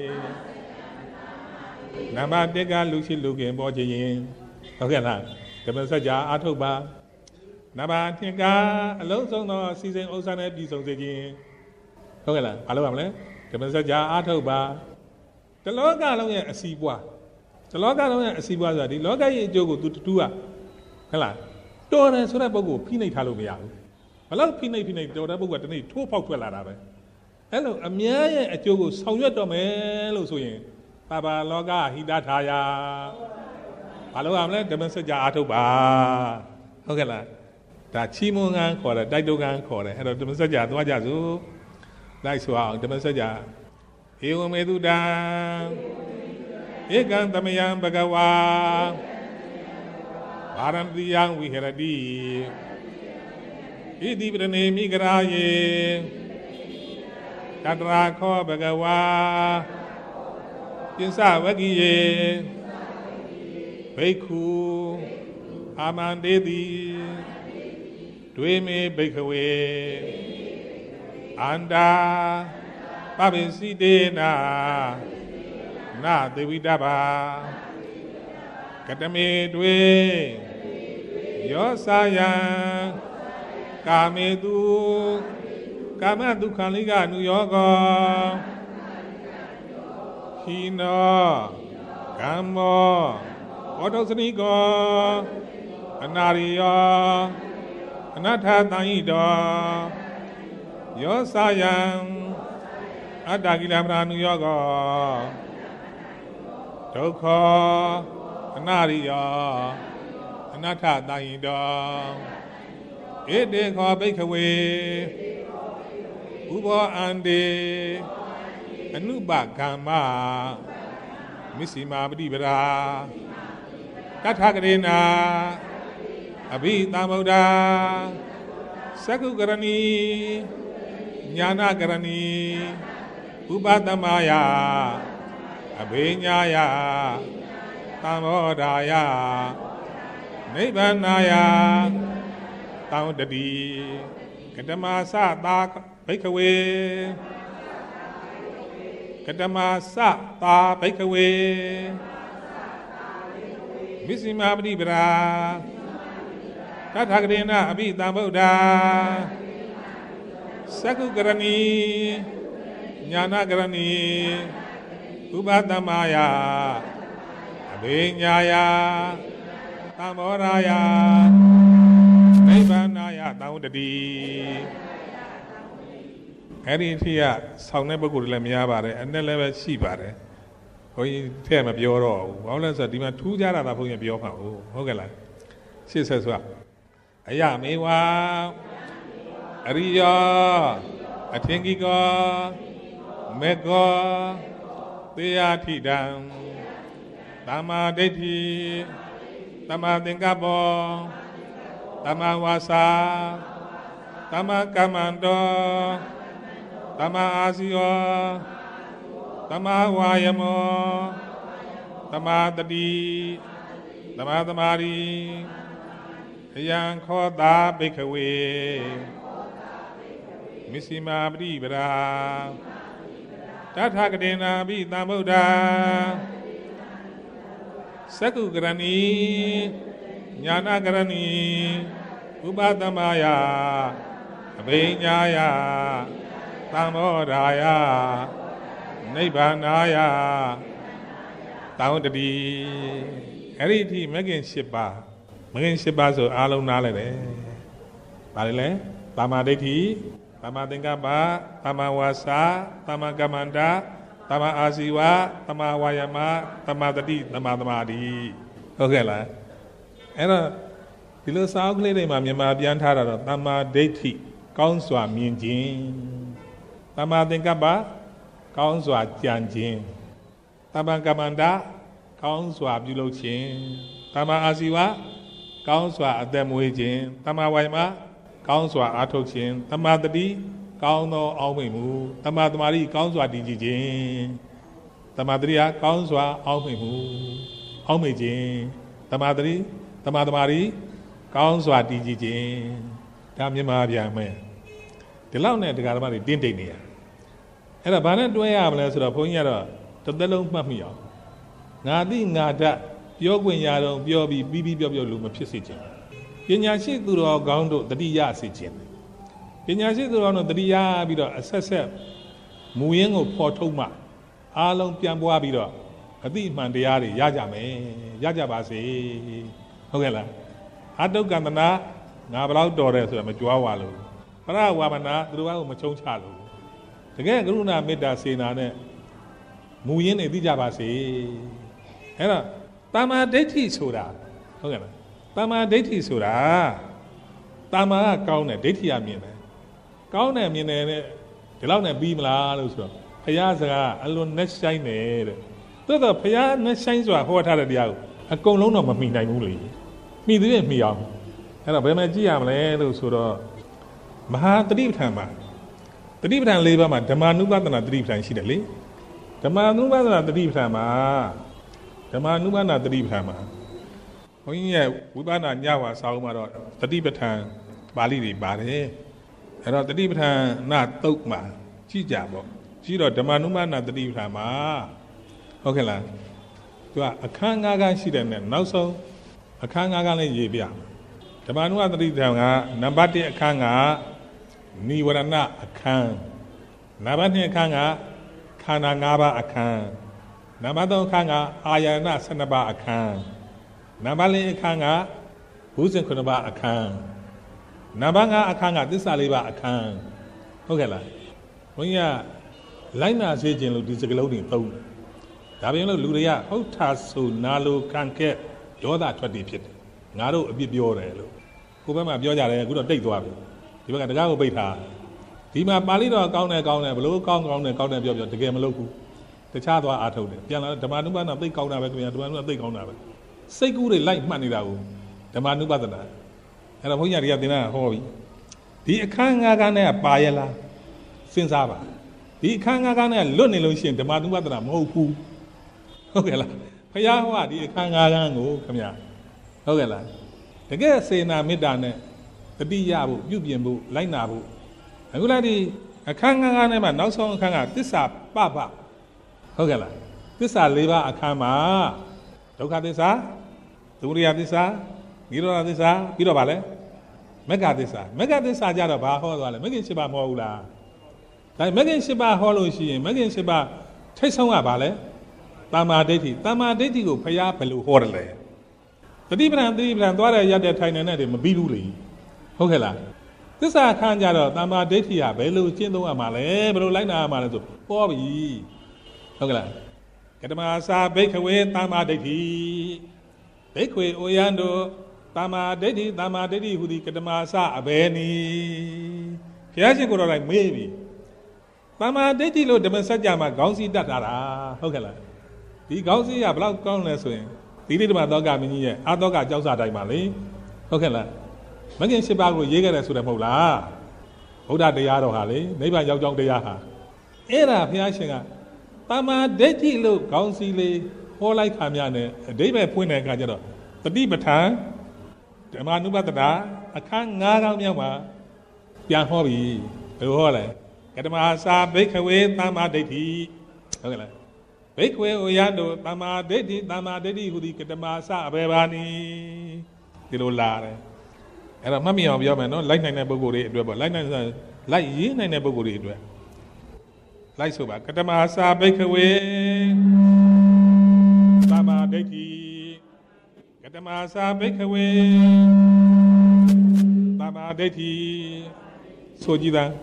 နမတေကလူရှိလူခင်ပေါ်ခြင်းဟုတ်ကဲ့လားဓမ္မစကြာအာထုတ်ပါနဘာနှစ်ကအလုံးစုံသောစီစဉ်ဥစ္စာနဲ့ပြည်စုံစေခြင်းဟုတ်ကဲ့လားဘာလို့ရမလဲဓမ္မစကြာအာထုတ်ပါတလောကလုံးရဲ့အစီပွားတလောကလုံးရဲ့အစီပွားဆိုတာဒီလောကရဲ့အကျိုးကိုသူတူကဟုတ်လားတော်တယ်ဆိုတဲ့ပုဂ္ဂိုလ်ဖိနှိပ်ထားလို့မရဘူးဘလို့ဖိနှိပ်တော်တဲ့ပုဂ္ဂိုလ်ကတနေ့ထိုးဖောက်ထွက်လာတာပဲအဲ့လိုအများရဲ့အကျိုးကိုဆောင်ရွက်တော်မယ်လို့ဆိုရင်သဗ္ဗလောကဟိတထာယဘာလို့ရမလဲဓမ္မစကြာအာထုတ်ပါဟုတ်ကဲ့လားဒါချီးမွမ်းခံခေါ်တယ်တိုက်တုံခံခေါ်တယ်အဲ့တော့ဓမ္မစကြာသွားကြစို့လိုက်ဆိုအောင်ဓမ္မစကြာဧဝမေတုတံဧကံသမယံဘဂဝါဗာရမတိယံဝိဟရတိဣတိပရဏေမိဂရာယေတတရာခောဘဂဝါပိစဝဂိယေဘိက္ခုအာမန္တေတိဒွေမေဘိက္ခဝေအန္တာပပိစိတေနာနာသေဝိတဘာကတမေတွေယောစာယံကာမေတုကာမဒုက္ခလိကအနုယောကောဟိနောကမ္မောဘောဓစနိကောအနာရိယောအနတ္ထတံဟိတောယောစာယံအတ္တကိလပရာနုယောကောဒုက္ခအနာရိယောအနတ္ထတံဟိတောဧတေခောဘိက္ခဝေဥဘောအန္တေအနုပကမ္မမစ္စည်းမာပฏิပဒါတထကရေနာအဘိသမ္ဗုဒ္ဓသက္ကုကရဏီညာနာကရဏီဥပသမယအဘိညာယသံဃောဓာယနိဗ္ဗာနာယတောတတိကတမသသာဘိက္ခဝေကတမသသာဘိက္ခဝေမစ္စည်းမာပฏิပဒါတထကရေနအဘိသမ္ဗုဒ္ဓသက္ကုကရဏီညာနာကရဏီဥပသမယအဘိညာယသံဃောဓာယနိဗ္ဗာနာယတောတတိအဲ့ဒီအထိကဆောင်းတဲ့ပုဂ္ဂိုလ်တွေလည်းများပါတယ်အနဲ့လည်းပဲရှိပါတယ်ဘုန်းကြီးထဲမပြောတော့ဘူးဘာလို့လဲဆိုတော့ဒီမှာထူးခြားတာဘုန်းကြီးပြောမှာဟုတ်ကဲ့လားရှေ့ဆက်ဆိုအယမေဝအရိယောအထင်ကြီးကောမေကောသေယထိတံသမ္မာဒိဋ္ဌိသမ္မာသင်္ကပ္ပောသမ္မာဝါစာသမ္မာကမ္မန္တောသမ္မာအာဇီဝသမ္မာဝါယမောသမ္မာတတိသမ္မာသမာဓိယံခောတာဘိက္ခဝေမ Missima Bribra Tata Kadena Bi Tamuda Saku Grani Nyana Grani Ubatamaya Abinyaya Tamodaya Nibanaya Taundadi Eriti Megan Shiba Megan Shiba so Alonale Balile Tamadeti Tamadingaba Tamawasa Tamagamanda Tama Asiwa Tama Wayama Tamadadi Tamadamadi Okay la Era Dilo Saugli Mamma Biantara Tamadeti Counswa Minjin Tamadingaba Counswa Tianjin Tamagamanda Counswa Bulochin Tama Asiwa Counswa Adamwejin Tama Wayama Counswa Atochin Tamadadi Kauno Aumimu Tamadamari Counswa Dijin Tamadria Counswa Aumimu Aumijin Tamadamari Counswa Dijin Tamima Biame The Laune de Garamari Dindinia Era Bana Dwayam Lesser of Punyara to the Long Mamio Nadi Nada Yogwin Yaro Biobi Bibi Biobi Luma Pisicin Pinyashi Duro Gondo the Dia Sicin Pinyashi Durono the Dia Bido Assessor Muyengo Portoma Along Piamboa Bido Adi Mandiari Yajame Yajabasi Hogela Ado Gandana Nabra Dores Majuawalu Para Wamana Dua Machon Chalo Again Gruna Meda Senane Muyen Edijabasi Era Tama Deti Sura Hogela Tama Deti Sura Tama Kaune Deti Amine Kaune Mine Delana Bimla Luso Payaza Alone next shine The Paya next shines were hot at the out A colon of me Namuli Me didn't me out And a Bemagia Lusura Maha Driptama The Driptan labor, Tamanuba than a Driptan Shidali Tamanuba than a Driptama Tamanuba than a Driptama When ye Ubana Yawa Salma, the Driptan Bali Bari And the Driptan not Tokma Chijabo Chiro Tamanuma not the Driptama Okay la A Kangaga Shidan now so a Kangaga Yibia Tamanua the Driptanga Nambati a Kanga Niwarana a Kan Nabati a Kanga Kanangaba a Kan Namado Kanga Ayana Sanaba a Kan Nabali a Kanga Who's in Kunaba a Kan Nabanga a Kanga this Aliba a Kan Okay la When ya Lina Sajin look disagloading phone Dabino Luria Hotasu Nalu Kanke Yoda 20 pit Nado a bit biorello Kubama Bioja good date to have You got the Gago Beta Tima Palito Gauna Blue Gauna Bio the game local The Chadwa I told it Piano the Manuba of the Gauna they Gauna Say good like money now the Manuba and a Hoya Dinner Hobby The Kangagana Bayela Since Ava The Kangagana Lonely Lucian the Manuba Moku Okay la Payawa the Kangagango come here Okay la The girl say na midane the Biabu, Yubiambu, Lainabu. And good lady, a Kangana, now so Kanga, this are Papa. Hogala. This are Liva Akama. Toka this are Turia this are Giro this are Giro Vale. Mega this are Jaraba, Hola, Megan Shiba Mola. Like Megan Shiba Holoshi, Megan Shiba, Tesonga Vale. Tama Deti go Paya Pelu Horle. The deep and Dora Yada Tiny Mabili. Okay la. This are Kanjaro, Tama Detia, Belu, Chindo Amale, Brolina Malazo, Bobby. Okay la. Katamasa, bake away, Tama Deti. Bake away, Oyando, Tama Dedi, who the Katamasa, Abeni. Piaji go like maybe. Tama Deti lo de Messajama, Gausi Data. Okay la. The Gausi are block countless way. The little Madoga Mini, Adoga Josa Daimali. Okay la. Magan Shibago Yegan as Sudamola. Oda de Yaro Hale, maybe Yong de Yaha. Era Piashinga. Tama Deti look, Gaunsile, or like Kamiane, a day by Puene Gajero. The Dibatan, the Manubata, a Kang Naga Yama, Pian Hobby. ဘယ်လိုဟောလဲကတမစာဘိက္ခဝေသမ္မာဒိဋ္ဌိဟုတ်ကဲ့လားဘိက္ခဝေဥယံတို့သမ္မာဒိဋ္ဌိဟူသည်ကတမစာအဘယ်ပါနည်းဒီလိုလာတယ်အဲ့တော့မှတ်မိအောင်ပြောမယ်နော်လိုက်နိုင်တဲ့ပုဂ္ဂိုလ်တွေအတွက်ပေါ့လိုက်ရေးနိုင်တဲ့ပုဂ္ဂိုလ်တွေအတွက်လိုက်ဆိုပါကတမစာဘိက္ခဝေသမ္မာဒိဋ္ဌိကတမစာဘိက္ခဝေသမ္မာဒိဋ္ဌိဆိုကြည့်တာ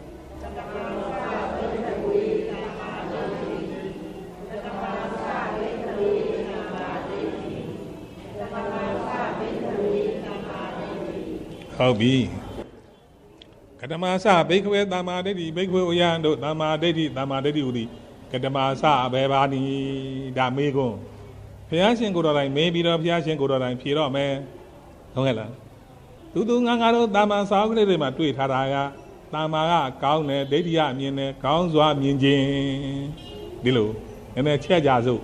ဟုတ်ပြီကတမစဘိက္ခဝေသမ္မာဒိဋ္ဌိဘိက္ခဝေဥယံတို့သမ္မာဒိဋ္ဌိဟူသည်ကတမစအဘယ်ပါနည်းဒါမေးခွန်းဘုရားရှင်ကိုယ်တော်တိုင်မေးပြီးတော့ဘုရားရှင်ကိုယ်တော်တိုင်ဖြေတော့မယ်ဟုတ်ကဲ့လားသူငါတို့သမ္မာစာအုပ်ကလေးတွေမှာတွေ့ထားတာကသမ္မာကကောင်းတယ်ဒိဋ္ဌိကအမြင်တယ်ကောင်းစွာမြင်ခြင်းဒီလိုနည်းနည်းချက်ကြစို့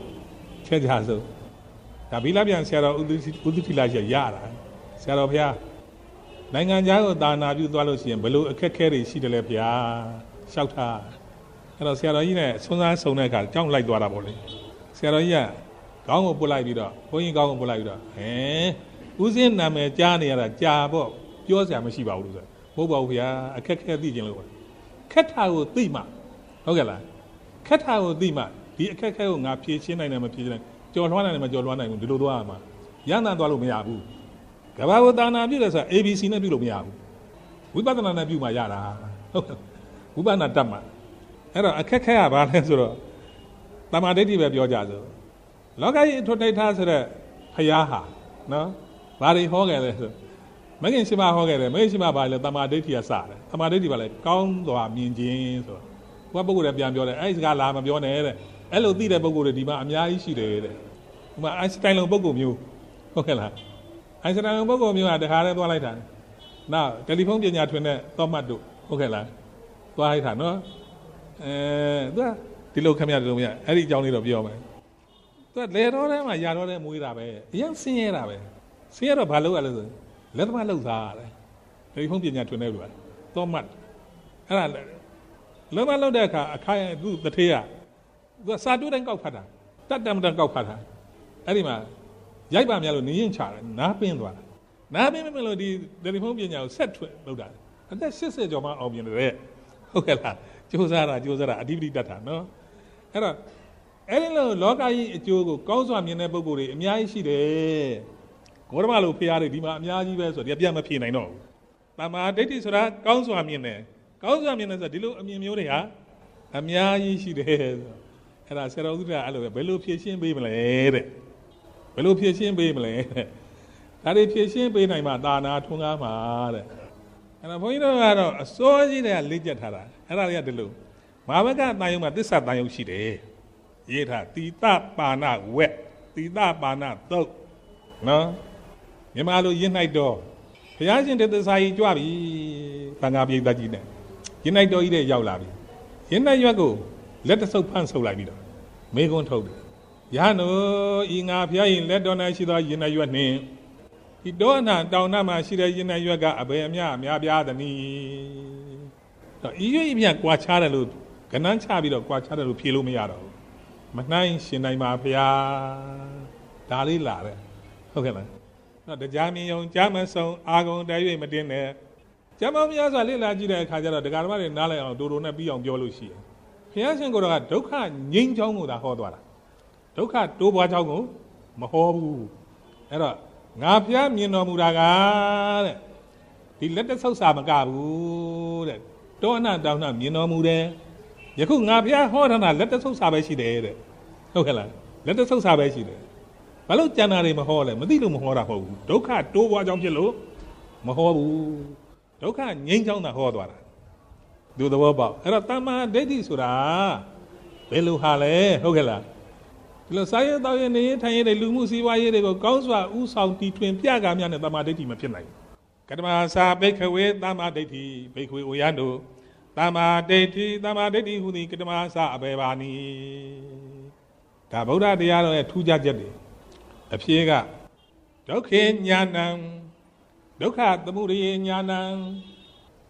ဒါဘီလာပြန်ဆရာတော်ဥဒ္ဓတိလရတာဆရာတော်ဘုရားနိုင်ငံခြားကိုသာနာပြုသွားလို့ရှိရင်ဘယ်လိုအခက်ခဲတွေရှိတယ်လဲဗျာလျှောက်ထားအဲ့တော့ဆရာတော်ကြီးနဲ့ဆွမ်းစားဆုံတဲ့အခါကြောင်းလိုက်သွားတာပေါ့လေဆရာတော်ကြီးကခေါင်းကိုပုတ်လိုက်ပြီးတော့ဘုန်းကြီးခေါင်းကိုပုတ်လိုက်ပြီးတော့ဦးစင်းနာမည်ကြားနေရတာကြာပေါ့ပြောစရာမရှိပါဘူးလို့ဆိုမဟုတ်ပါဘူးဗျာအခက်ခဲသိခြင်းလို့ပါခက်တာကိုသိမှဟုတ်ကဲ့လားခက်တာကိုသိမှဒီအခက်ခဲကိုငါဖြေရှင်းနိုင်တယ်မဖြေရှင်းနိုင်ကြော်လွှမ်းနိုင်တယ်မကြော်လွှမ်းနိုင်ဘူးဒီလိုသွားရမှာရန်တန်သွားလို့မရဘူးကဘာဝတနာပြုတယ်ဆိုတာ ABC နဲ့ပြုလို့မရဘူးဝိပဿနာနဲ့ပြုမှရတာဟုတ်ဝိပဿနာတတ်မှအဲ့တော့အခက်ခဲကဘာလဲဆိုတော့တမာဒိဋ္ဌိပဲပြောကြဆိုလောကကြီးအထွတ်တိဋ္ဌဆိုတဲ့ဖယားဟာနော်ဘာတွေဟောခဲ့လဲဆိုမဂ္ဂင်ရှိမဟောခဲ့တယ်မဂ္ဂင်ရှိမဘာလဲတမာဒိဋ္ဌိကစတယ်တမာဒိဋ္ဌိဘာလဲကောင်းစွာမြင်ခြင်းဆိုတော့ဘုရားပုဂ္ဂိုလ်တွေပြန်ပြောတယ်အဲ့ဒီစကားလာမပြောနဲ့တဲ့အဲ့လိုသိတဲ့ပုဂ္ဂိုလ်တွေဒီမှာအများကြီးရှိတယ်တဲ့ဥပမာအိုင်စတိုင်လိုပုဂ္ဂိုလ်မျိုးဟုတ်ကဲ့လားအိုင်စတိုင်လိုပုဂ္ဂိုလ်မျိုးကတခါတည်းသွားလိုက်တာနောက်တယ်လီဖုန်းပညာထွင်တဲ့သောမတ်တို့ဟုတ်ကဲ့လားသွားလိုက်တာနော်သူကဒီလိုခမရဒီလိုမရအဲ့ဒီအကြောင်းလေးတော့ပြောမယ်သူကလေတော်ထဲမှာရာတော်ထဲမွေးတာပဲအရင်ဆင်းရဲတာပဲဆင်းရဲတော့ဘာလုပ်ရလဲဆိုလက်သမားလှုပ်သားရတယ်တယ်လီဖုန်းပညာထွင်တဲ့လူကသောမတ်အဲ့ဒါလက်မလှုပ်တဲ့အခါအခါသူ့တထေးကသူကစာတူးတိုင်းကောက်ဖတ်တာတတ်တမတန်ကောက်ဖတ်တာအဲ့ဒီမှာရိုက်ပါများလို့နေရင်ချတယ်နားပင်းသွားတာနားပင်းမလို့ဒီတယ်လီဖုန်းပညာကိုဆက်ထွင်လုပ်တာအသက်80ကျော်မှအောင်ပြင်တယ်ဟုတ်ကဲ့လားကြိုးစားတာအဓိပတိတတ်တာနော်အဲ့တော့အဲ့ဒီလိုလောကကြီးအကျိုးကိုကောင်းစွာမြင်တဲ့ပုဂ္ဂိုလ်တွေအများကြီးရှိတယ်ဂေါရမလိုဖျားတွေဒီမှာအများကြီးပဲဆိုတော့ဒီပြတ်မဖြေနိုင်တော့ဘူးတမာဒိဋ္ဌိဆိုတာကောင်းစွာမြင်တယ်ဆိုတော့ဒီလိုအမြင်မျိုးတွေဟာအများကြီးရှိတယ်ဆိုတော့အဲ့ဒါဆရာတော်ဥဒ္ဒရာအဲ့လိုပဲဘယ်လိုဖြေရှင်းပေးမလဲတဲ့ဘယ်လိုဖြေရှင်းပေးမလဲတဲ့ဒါတွေဖြေရှင်းပေးနိုင်မှသာနာထွန်းကားမှာတဲ့အဲ့တော့ဘုန်းကြီးတို့ကတော့အစိုးကြီးတွေကလေ့ကျက်ထားတာအဲ့ဒါတွေကဒီလိုမဟာဝကတန်ယုံမှာသစ္စာတန်ယုံရှိတယ်ရေးထားတိတပါဏဝက်တိတပါဏသုတ်နော်မြန်မာလိုရင်း၌တော့ဘုရားရှင်တဲ့သစ္စာကြီးကြွပြီသံဃာပိဋကကြီးနဲ့ရင်း၌တော်ကြီးတဲ့ရောက်လာပြီရင်း၌ရွက်ကိုလက်တဆုပ်ဖန့်ဆုပ်လိုက်ပြီးတော့မေခွန်းထုတ်တယ်ရဟန်းတို့ဤငါဘုရားရှင်လက်တော်၌ရှိသောရင်း၌ရွက်နှင့်ဒီတောအနှံတောင်နှံမှာရှိတဲ့ရင်း၌ရွက်ကအဘယ်အများပြားသနည်းတော့ဤရွက်ဤမြတ်ကွာခြားတယ်လို့ကဏ္ဍချပြီးတော့ကွာခြားတယ်လို့ဖြေလို့မရတော့ဘူးမနှိုင်းရှင်နိုင်ပါဘုရားဒါလေးလာတယ်ဟုတ်ကဲ့လားတော့တရားမြင်ယုံကြားမဆုံးအာဂုံတည်း၍မတင်နဲ့ကျမ်းပေါင်းများစွာလေ့လာကြည့်တဲ့အခါကျတော့ဒကာဓမ္မတွေနားလည်အောင်တိုးနဲ့ပြီးအောင်ပြောလို့ရှိတယ်ဘုရားရှင်ကိုယ်တော်ကဒုက္ခငြိမ်းချောင်းကိုသာဟောသွားတာဒုက္ခတိုးပွားချောင်းကိုမဟောဘူးအဲ့တော့ငါဘုရားမြင်တော်မူတာကတဲ့ဒီလက်တဆုပ်စာမကဘူးတဲ့တောအနှံတောင်နှံမြင်တော်မူတယ်ယခုငါဘုရားဟောထားတာလက်တဆုပ်စာပဲရှိတယ်တဲ့ဟုတ်ကဲ့လားလက်တဆုပ်စာပဲရှိတယ်ဘာလို့ကျန်တာတွေမဟောလဲမသိလို့မဟောတာမဟုတ်ဘူးဒုက္ခတိုးပွားကြောင်းဖြစ်လို့မဟောဘူးဒုက္ခငြိမ်းချောင်းတာဟောသွားတာဒီသဘောပေါက်အဲ့တော့တမ္မာဒိဋ္ဌိဆိုတာဘယ်လိုဟာလဲဟုတ်ကဲ့လားဒီလိုစာရေးတောက်ရနေထိုင်ရတဲ့လူမှုစီးပွားရေးတွေကိုကောင်းစွာဥဆောင်တီထွင်ပြကားများနဲ့တမ္မာဒိဋ္ဌိမဖြစ်နိုင်ဘူးကတမစာဘိက္ခဝေတမ္မာဒိဋ္ဌိဘိက္ခဝေဩယံတို့တမ္မာဒိဋ္ဌိဟူသည်ကတမစာအဘေဘာနီဒါဗုဒ္ဓတရားတော်ရဲ့ထူးခြားချက်တွေအဖြေကဒုက္ခေညာဏံဒုက္ခသမုဒယညာဏံဒ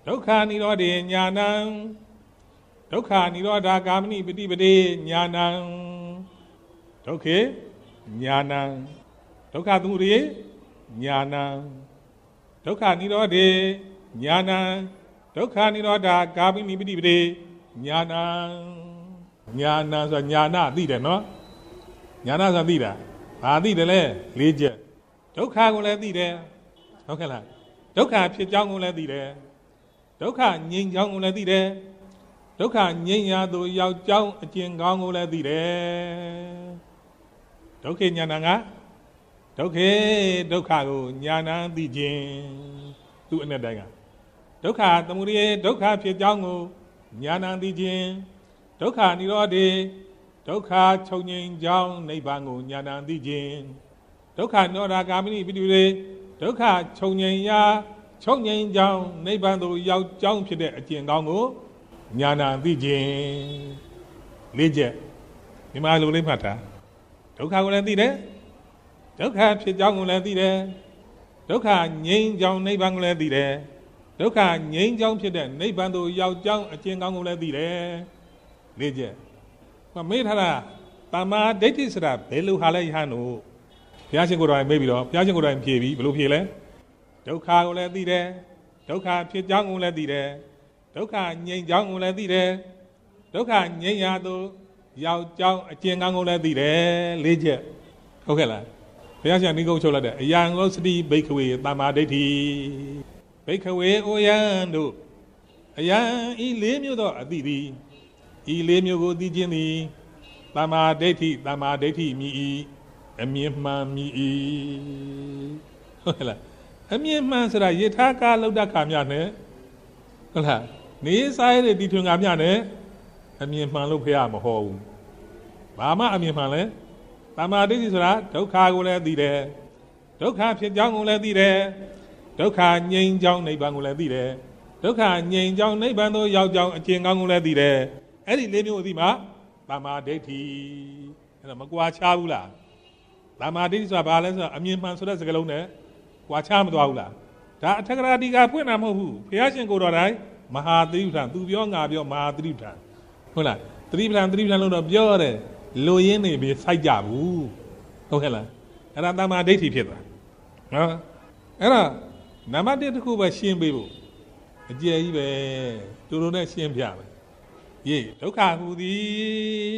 ဒုက္ခនិရောဓေညာဏံဒုက္ခនិရောဓဂာမိပฏิပတိညာဏံဒုက္ခေညာဏံဒုက္ခသမုဒယညာဏံဒုက္ခនិရောဓေညာဏံဒုက္ခនិရောဓဂာမိပฏิပတိညာဏံညာဏဆိုညာဏသိတယ်နော်ညာဏဆိုသိတာဘာသိတယ်လဲ၄ချက်ဒုက္ခကိုလည်းသိတယ်ဟုတ်ကဲ့လားဒုက္ခဖြစ်ကြောင်းကိုလည်းသိတယ်ဒုက္ခငြိမ်းကြောင်းကိုလည်းသိတယ်ဒုက္ခငြိမ်းရာသို့ရောက်ကြောင်းအကျင့်ကောင်းကိုလည်းသိတယ်ဒုက္ခညာဏကဒုက္ခဒုက္ခကိုညာဏသိခြင်းသူ့အနဲ့တိုင်းကဒုက္ခသမုဒယဒုက္ခဖြစ်ကြောင်းကိုညာဏသိခြင်းဒုက္ခនិရောဓေဒုက္ခချုပ်ငြိမ်းကြောင်းနိဗ္ဗာန်ကိုညာဏသိခြင်းဒုက္ခနိရောဓဂာမိပฏิပတိဒုက္ခချုပ်ငြိမ်းရာချုပ်ငြိမ်းကြောင်းနိဗ္ဗာန်သို့ရောက်ကြောင်းဖြစ်တဲ့အကျင့်ကောင်းကိုညာဏသိခြင်း၄ချက်ဒီမှာလိုလေးမှတ်ထားဒုက္ခကိုလည်းသိတယ်ဒုက္ခဖြစ်ကြောင်းကိုလည်းသိတယ်ဒုက္ခငြိမ်းကြောင်းနိဗ္ဗာန်ကိုလည်းသိတယ်ဒုက္ခငြိမ်းကြောင်းဖြစ်တဲ့နိဗ္ဗာန်သို့ရောက်ကြောင်းအကျင့်ကောင်းကိုလည်းသိတယ်၄ချက်မေးထားတာတမ္မာဒိဋ္ဌိဆိုတာဘယ်လိုဟာလဲယဟန်တို့ဘုရားရှင်ကိုယ်တော်မေးပြီးတော့ဘုရားရှင်ကိုယ်တော်ဖြေပြီးဘယ်လိုဖြေလဲဒုက္ခကိုလည်းသိတယ်ဒုက္ခဖြစ်ကြောင်းကိုလည်းသိတယ်ဒုက္ခငြိမ်းကြောင်းကိုလည်းသိတယ်ဒုက္ခငြိမ်းရာသို့ရောက်ကြောင်းအကျင့်ကောင်းကိုလည်းသိတယ်၄ချက်ဟုတ်ကဲ့လားဘုရားရှင်နိဂုတ်ချုပ်လိုက်တဲ့အယံလောစတိဘိက္ခဝေတမ္မာဒိဋ္ဌိဘိက္ခဝေဩယံတို့အယံဤ၄မျိုးသောအတိသည်ဤ၄မျိုးကိုသိခြင်းသည်တမ္မာဒိဋ္ဌိတမ္မာဒိဋ္ဌိမြည်၏အမြင်မှန်မြည်၏ဟုတ်ကဲ့လားအမြင်မှန်ဆိုတာယထာကာလုဒ္ဒခါမြနဲ့ဟုတ်လားနေစားရတဲ့ဒီထွင်ကမြနဲ့အမြင်မှန်လို့ဖះမဟောဘူးဘာမှအမြင်မှန်လဲတမ္မာဒိဋ္ဌိဆိုတာဒုက္ခကိုလည်းသိတယ်ဒုက္ခဖြစ်ကြောင်းကိုလည်းသိတယ်ဒုက္ခငြိမ်းကြောင်းနိဗ္ဗာန်ကိုလည်းသိတယ်ဒုက္ခငြိမ်းကြောင်းနိဗ္ဗာန်သို့ရောက်ကြောင်းအကျင့်ကောင်းကိုလည်းသိတယ်အဲ့ဒီ၄မျိုးအသိမှာတမ္မာဒိဋ္ဌိအဲ့ဒါမကွာခြားဘူးလားတမ္မာဒိဋ္ဌိဆိုတာဘာလဲဆိုတော့အမြင်မှန်ဆိုတဲ့စကားလုံးနဲ့ကွာခြားမသွားဘူးလားဒါအထက်ကရာတိကဖွင့်တာမဟုတ်ဘူးဘုရားရှင်ကိုယ်တော်တိုင်းမဟာသတိပဋ္ဌာန်သူပြောငါပြောမဟာသတိပဋ္ဌာန်ဟုတ်လားသတိပဋ္ဌာန်လို့တော့ပြောတယ်လိုရင်းနေပြီးစိုက်ကြဘူးဟုတ်ကဲ့လားအဲ့ဒါတမ္မာဒိဋ္ဌိဖြစ်သွားနော်အဲ့ဒါနံပါတ်1တစ်ခုပဲရှင်းပေးဖို့အကျယ်ကြီးပဲတူတူနဲ့ရှင်းပြမယ်ယေဒုက္ခဟူသည်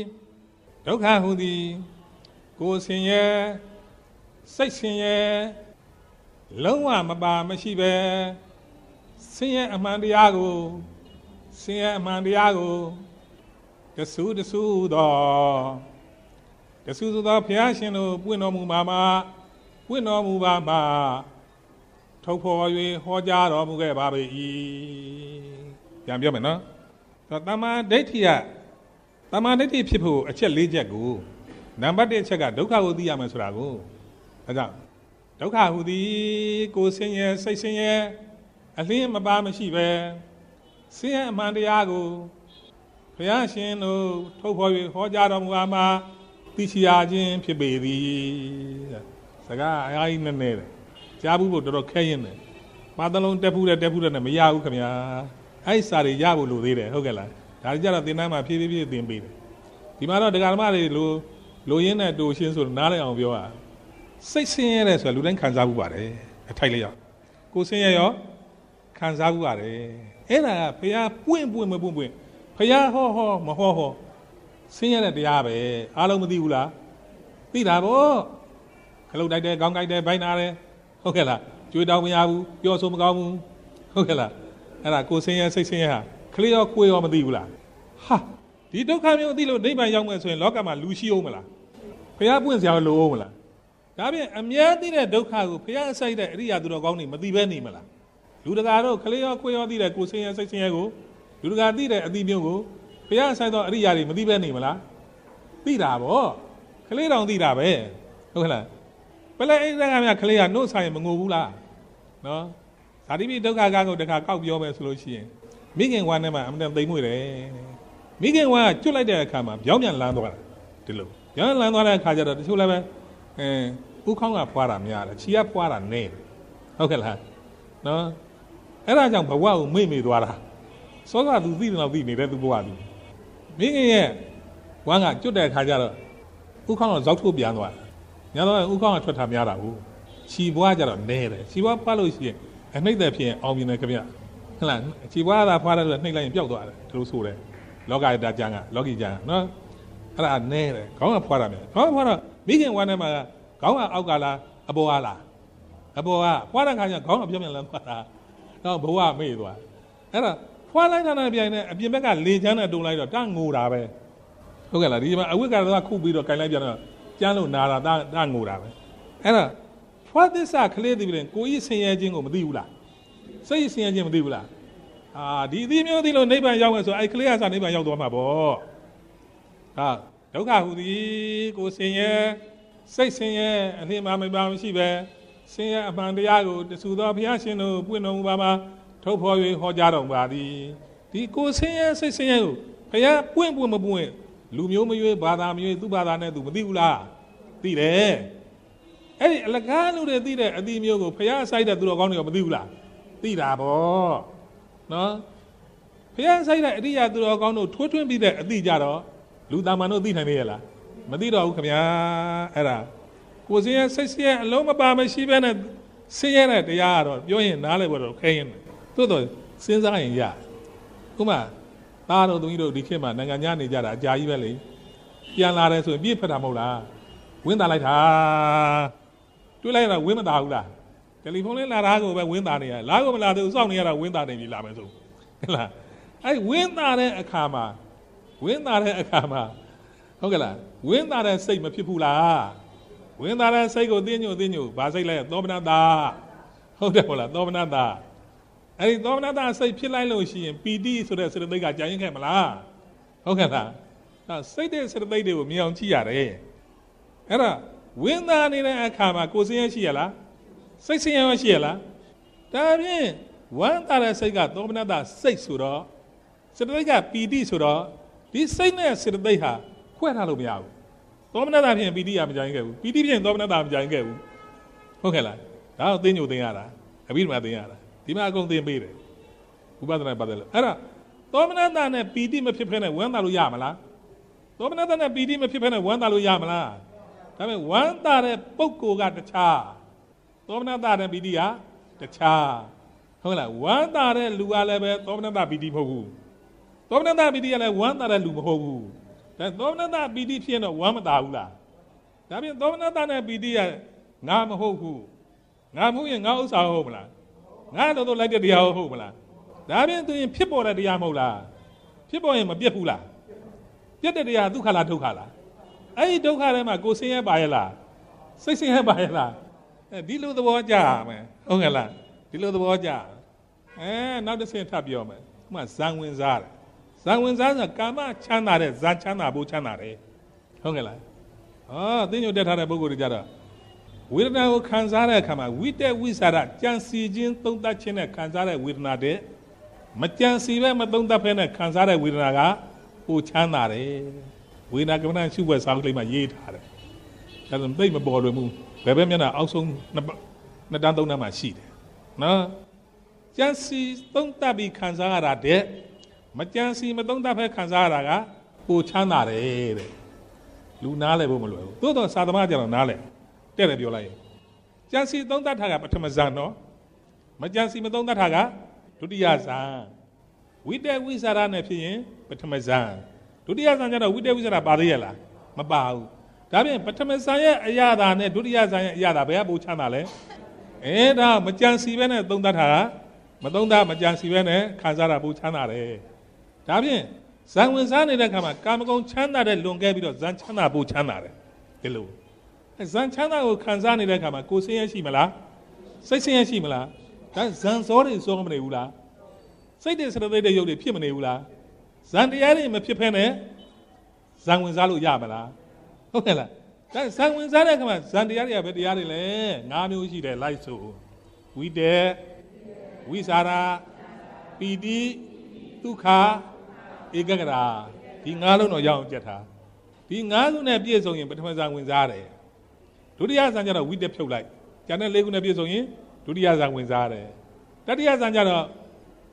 ကိုယ်ဆင်းရဲစိတ်ဆင်းရဲလုံးဝမပါမရှိပဲဆင်းရဲအမှန်တရားကိုတဆူသောဘုရားရှင်တို့ပွင့်တော်မူပါမှာထုတ်ဖော်၍ဟောကြားတော်မူခဲ့ပါ၏ပြန်ပြောမယ်နော်တမ္မာဒိဋ္ဌိဖြစ်ဖို့အချက်၄ချက်ကိုနံပါတ်1အချက်ကဒုက္ခကိုသိရမယ်ဆိုတာကိုဒါကြောင့်ဒုက္ခဟူသည်ကိုယ်ဆင်းရဲစိတ်ဆင်းရဲအလင်းမပါမရှိပဲဆင်းရဲအမှန်တရားကိုဘုရားရှင်တို့ထုတ်ဖော်၍ဟောကြားတော်မူပါမှာသိရှိရခြင်းဖြစ်ပေသည်စကားအများကြီးနဲ့တယ်ကြားဘူးဖို့တော်တော်ခဲရင်တယ်ပါတလုံးတက်ဖူးတဲ့နဲ့မရဘူးခင်ဗျာအဲ့စာတွေရဖို့လိုသေးတယ်ဟုတ်ကဲ့လားဒါကြတော့သင်တန်းမှာဖြည်းဖြည်းသင်ပေးတယ်ဒီမှာတော့ဒကာဓမ္မတွေလိုရင်းနဲ့တူရှင်းဆိုနားလည်အောင်ပြောတာစိတ်ဆင်းရဲတယ်ဆိုတာလူတိုင်းခံစားမှုပါတယ်အထိုက်လျောက်ကိုယ်ဆင်းရဲရောခံစားမှုပါတယ်အဲ့ဒါကဘုရားပွင့်မပွင့်ဘုရားဟောမဟောဆင်းရဲတဲ့တရားပဲအားလုံးမသိဘူးလားသိတာပေါ့ခလုတ်တိုက်တယ်ခေါင်းကိုက်တယ်ဘိုင်းနာတယ်ဟုတ်ကဲ့လားကြွေးတောင်းမရဘူးပြောဆိုမကောင်းဘူးဟုတ်ကဲ့လားအဲ့ဒါကိုယ်ဆင်းရဲစိတ်ဆင်းရဲဟာခလေးရောကိုယ်ရောမသိဘူးလားဟာဒီဒုက္ခမျိုးသိလို့နိဗ္ဗာန်ရောက်မယ်ဆိုရင်လောကမှာလူရှိအောင်မလားဘုရားပွင့်စရာလိုအောင်မလားဒါဖြင့်အမြဲသိတဲ့ဒုက္ခကိုဘုရားအစိုက်တဲ့အရိယာသူတော်ကောင်းတွေမသိဘဲနေမလားလူတကာတို့ခလေးရောကိုယ်ရောသိတဲ့ကိုယ်ဆင်းရဲစိတ်ဆင်းရဲကိုလူတကာသိတဲ့အသိမျိုးကိုဘုရားအစိုက်သောအရိယာတွေမသိဘဲနေမလားသိတာပေါ့ခလေးတောင်သိတာပဲဟုတ်ကဲ့လားပလဲအိမ်ကမြခလေးကနှုတ်ဆိုင်မငိုဘူးလားနော်ဇာတိပိဒုက္ခကားကိုတခါကောက်ပြောမယ်ဆိုလို့ရှိရင်မိခင်ဝါနဲ့မှအမှန်တန်သိမ့်မွေတယ်မိခင်ဝါကကျွတ်လိုက်တဲ့အခါမှာပြောင်းပြန်လန်းသွားတာဒီလိုပြောင်းလန်းသွားတဲ့အခါကျတော့တချို့လည်းပဲဥခေါင်းကဖွာတာများတယ်ခြေကဖွာတာနည်းတယ်ဟုတ်ကဲ့လားနော်အဲ့ဒါကြောင့်ဘဝကိုမိတ်မိသွားတာစောကသူသိတယ်လို့သိနေတဲ့သူဘဝသူမိခင်ရဲ့ဝမ်းကကျွတ်တဲ့အခါကျတော့ဥခေါင်းတော့ဇောက်ထုတ်ပြန်သွားညတော့ဥခေါင်းကထွက်ထားများတာဘူးခြီပွားကြတော့နဲတယ်ခြီပွားဖတ်လို့ရှိရင်အနှိမ့်တဲ့ဖြစ်ရင်အောင်မြင်တယ်ခင်ဗျဟုတ်လားခြီပွားတာဖွာတယ်ဆိုနှိမ့်လိုက်ရင်ပျောက်သွားတယ်ဒီလိုဆိုတယ်လောကတာကျန်ကလောကီကျန်နော်အဲ့ဒါနဲတယ်ခေါင်းကဖွာတာမြန်ခေါင်းကဖွာတော့မိခင်ဝမ်းထဲမှာခေါင်းကအောက်ကလားအပေါ်ကလားအပေါ်ကဖွာတဲ့ခါကျခေါင်းကပြောင်းပြန်လမ်းသွားတာတော့ဘဝမေ့သွားအဲ့ဒါဖွာလိုက်တာနဲ့ပြန်နေအပြင်ဘက်ကလေချမ်းနဲ့တုံလိုက်တော့တငိုတာပဲဟုတ်ကဲ့လားဒီမှာအဝိက္ခကတော့ခုပြီးတော့ကြိုင်လိုက်ပြန်တော့ကျန်းလို့နာတာတငိုတာပဲအဲ့ဒါဖွာသစ္စာကလေးတည်းပြင်ကိုကြီးဆင်းရဲခြင်းကိုမသိဘူးလားစိတ်ဆင်းရဲခြင်းမသိဘူးလားဒီအသီးမျိုးသိလို့နိဗ္ဗာန်ရောက်မယ်ဆိုအဲ့ကလေးကစနိဗ္ဗာန်ရောက်သွားမှာပေါ့ဒုက္ခဟူသည်ကိုဆင်းရဲစိတ်ဆင်းရဲအနှိမမိပါမရှိပဲဆင်းရဲအမှန်တရားကိုတဆူသောဘုရားရှင်တို့ပွင့်တော်မူပါမှာထုတ်ဖော်၍ဟောကြားတော်မူပါသည်ဒီကိုဆင်းရဲစိတ်ဆင်းရဲကိုဘုရားပွင့်မပွင့်လူမျိုးမရွေးဘာသာမရွေးသူ့ဘာသာနဲ့သူမသိဘူးလားသိတယ်အဲ့ဒီအလကားလို့တွေသိတဲ့အသီးမျိုးကိုဘုရားဆိုင်တဲ့သူတော်ကောင်းတွေကမသိဘူးလားသိတာပေါ့နော်ဘုရားဆိုင်တဲ့အရိယာသူတော်ကောင်းတို့ထိုးထွင်းပြီးတဲ့အသီးကြတော့လူသားမန်တို့သိနိုင်နေရလားမသိတော့ဘူးခင်ဗျာအဲ့ဒါကိုယ်စင်းရစိတ်စင်းရအလုံးမပါမရှိဘဲနဲ့ဆင်းရဲတဲ့တရားကတော့ပြောရင်နားလည်ဖို့တော့ခဲရင်သို့တော့စဉ်းစားရင်ရဥမာသားတို့သူကြီးတို့ဒီခေတ်မှာနိုင်ငံခြားနေကြတာအကြာကြီးပဲလေပြန်လာတယ်ဆိုရင်ပြည့်ဖက်တာမဟုတ်လားဝင်းတာလိုက်တာတွေးလိုက်ရတာဝင်းမတာဘူးလားတယ်လီဖုန်းလေးလာတာကိုပဲဝင်းတာနေရလာကိုမလာသေးဘူးစောင့်နေရတာဝင်းတာနေပြီလာမယ်ဆိုဟုတ်လားအဲ့ဝင်းတာတဲ့အခါမှာဟုတ်ကဲ့လားဝင်းတာတဲ့စိတ်မဖြစ်ဘူးလားဝင်းတာတဲ့စိတ်ကိုသိညိုဘာစိတ်လဲသောမနတာဟုတ်တယ်ဟုတ်လားသောမနတာအဲ့ဒီသောမနတာစိတ်ဖြစ်လိုက်လို့ရှိရင်ပီတိဆိုတဲ့စေတသိက်ကကြာရင်ခဲ့မလားဟုတ်ကဲ့လားစိတ်တဲ့စေတသိက်တွေကိုမြင်အောင်ကြည့်ရတယ်အဲ့ဒါဝင်းတာနေတဲ့အခါမှာကိုယ်စင်းရရှိရလားစိတ်စင်းရရှိရလားဒါဖြင့်ဝမ်းတာတဲ့စိတ်ကသောမနတာစိတ်ဆိုတော့စေတသိက်ကပီတိဆိုတော့ဒီစိတ်နဲ့စေတသိက်ဟာခွဲထားလို့မရဘူးသောမနတာဖြင့်ပီတိကမကြိုင်ခဲ့ဘူးပီတိဖြင့်သောမနတာမကြိုင်ခဲ့ဘူးဟုတ်ကဲ့လားဒါတော့သိညိုသိရတာအဘိဓမ္မာသိရတာဒီမှာအကုန်သိပေးတယ်ဥပဒနာပါတယ်အဲ့ဒါသောမနတာနဲ့ပီတိမဖြစ်ဖဲနဲ့ဝမ်းသာလို့ရမလားသောမနတာနဲ့ပီတိမဖြစ်ဖဲနဲ့ဝမ်းသာလို့ရမလားဒါပေမဲ့ဝမ်းသာတဲ့ပုဂ္ဂိုလ်ကတခြားသောမနတာနဲ့ပီတိကတခြားဟုတ်လားဝမ်းသာတဲ့လူကလည်းပဲသောမနတာပီတိမဟုတ်ဘူးသောမနတာပီတိကလည်းဝမ်းသာတဲ့လူမဟုတ်ဘူးဒါသောမနတာပီတိဖြစ်ရင်တော့ဝမ်းမသာဘူးလားဒါပြင်သောမနတာနဲ့ပီတိကငါမဟုတ်ဘူးငါမဟုတ်ရင်ငါဥစ္စာဟုတ်မလားငါတော့လိုက်တဲ့တရားဟုတ်မလားဒါပြင်သူရင်ဖြစ်ပေါ်တဲ့တရားမဟုတ်လားဖြစ်ပေါ်ရင်မပြတ်ဘူးလားပြတ်တဲ့တရားဒုက္ခလားဒုက္ခလားအဲ့ဒီဒုက္ခထဲမှာကိုယ်ဆင်းရဲပါရဲ့လားစိတ်ဆင်းရဲပါရဲ့လားဒီလိုသဘောကြရမယ်ဟုတ်ကဲ့လားဒီလိုသဘောကြနောက်တစ်ဆင့်ထပ်ပြောမယ်ဥမာဇံဝင်စားတယ်ဇံဝင်စားဆိုတာကာမချမ်းသာတဲ့ဇံချမ်းသာဖို့ချမ်းသာတယ်ဟုတ်ကဲ့လားသိညိုတက်ထားတဲ့ပုဂ္ဂိုလ်တွေကြတော့ဝေဒနာကိုခံစားတဲ့အခါမှာဝိတက်ဝိသရာကြံစီခြင်းသုံးသပ်ခြင်းနဲ့ခံစားတဲ့ဝေဒနာတဲ့မကြံစီပဲမသုံးသပ်ဖဲနဲ့ခံစားတဲ့ဝေဒနာကပိုချမ်းသာတယ်ဝေဒနာကမ္မဋ္ဌာန်းရှုွက်စာအုပ်လေးမှာရေးထားတယ်ဒါဆိုသိမပေါ်လွယ်ဘူးဘယ်ဘက်မျက်နှာအောက်ဆုံးနှစ်တန်းသုံးတန်းမှာရှိတယ်နော်ကြံစီသုံးသပ်ပြီးခံစားရတာတဲ့မကြံစီမသုံးသပ်ဖဲခံစားရတာကပိုချမ်းသာတယ်တဲ့လူနားလဲဖို့မလွယ်ဘူးသို့တော့စာသမားကျတော့နားလဲတဲ့တယ်ပြောလိုက်ရင်ကြံစီသုံးသပ်တာကပထမဇန်နော်မကြံစီမသုံးသပ်တာကဒုတိယဇန်ဝိတက်ဝိသရာနဲ့ဖြစ်ရင်ပထမဇန်ဒုတိယဇန်ကျတော့ဝိတက်ဝိသရာပါသေးရလားမပါဘူးဒါဖြင့်ပထမဇန်ရဲ့အရာသာနဲ့ဒုတိယဇန်ရဲ့အရာသာဘယ်ကပိုချမ်းသာလဲဒါမကြံစီပဲနဲ့သုံးသပ်တာကမသုံးသပ်မကြံစီပဲနဲ့ခံစားတာပိုချမ်းသာတယ်ဒါဖြင့်ဇံဝင်စားနေတဲ့အခါမှာကာမဂုဏ်ချမ်းသာတဲ့လွန်ခဲ့ပြီးတော့ဇံချမ်းသာပိုချမ်းသာတယ်ဒီလိုဇံချမ်းသာကိုခံစားနေတဲ့အခါမှာကိုယ်ဆင်းရဲရှိမလားစိတ်ဆင်းရဲရှိမလားဒါဇံစောတွေစောမနေဘူးလားစိတ်တွေစရသိတဲ့ရုပ်တွေဖြစ်မနေဘူးလားဇံတရားတွေမဖြစ်ဖဲနဲ့ဇံဝင်စားလို့ရမလားဟုတ်ကဲ့လားဒါဇံဝင်စားတဲ့အခါမှာဇံတရားတွေကပဲတရားတွေလဲ၅မျိုးရှိတယ်လိုက်ဆိုဝိတေဝိသရာပီတိဒုက္ခဧကဂရာဒီ၅လုံးတော့ရအောင်ကြက်ထားဒီ၅ခုနဲ့ပြည့်စုံရင်ပထမဇန်ဝင်စားတယ်ဒုတိယဇန်ကျတော့ဝိတက်ဖြုတ်လိုက်ကျန်တဲ့၄ခုနဲ့ပြည့်စုံရင်ဒုတိယဇန်ဝင်စားတယ်တတိယဇန်ကျတော့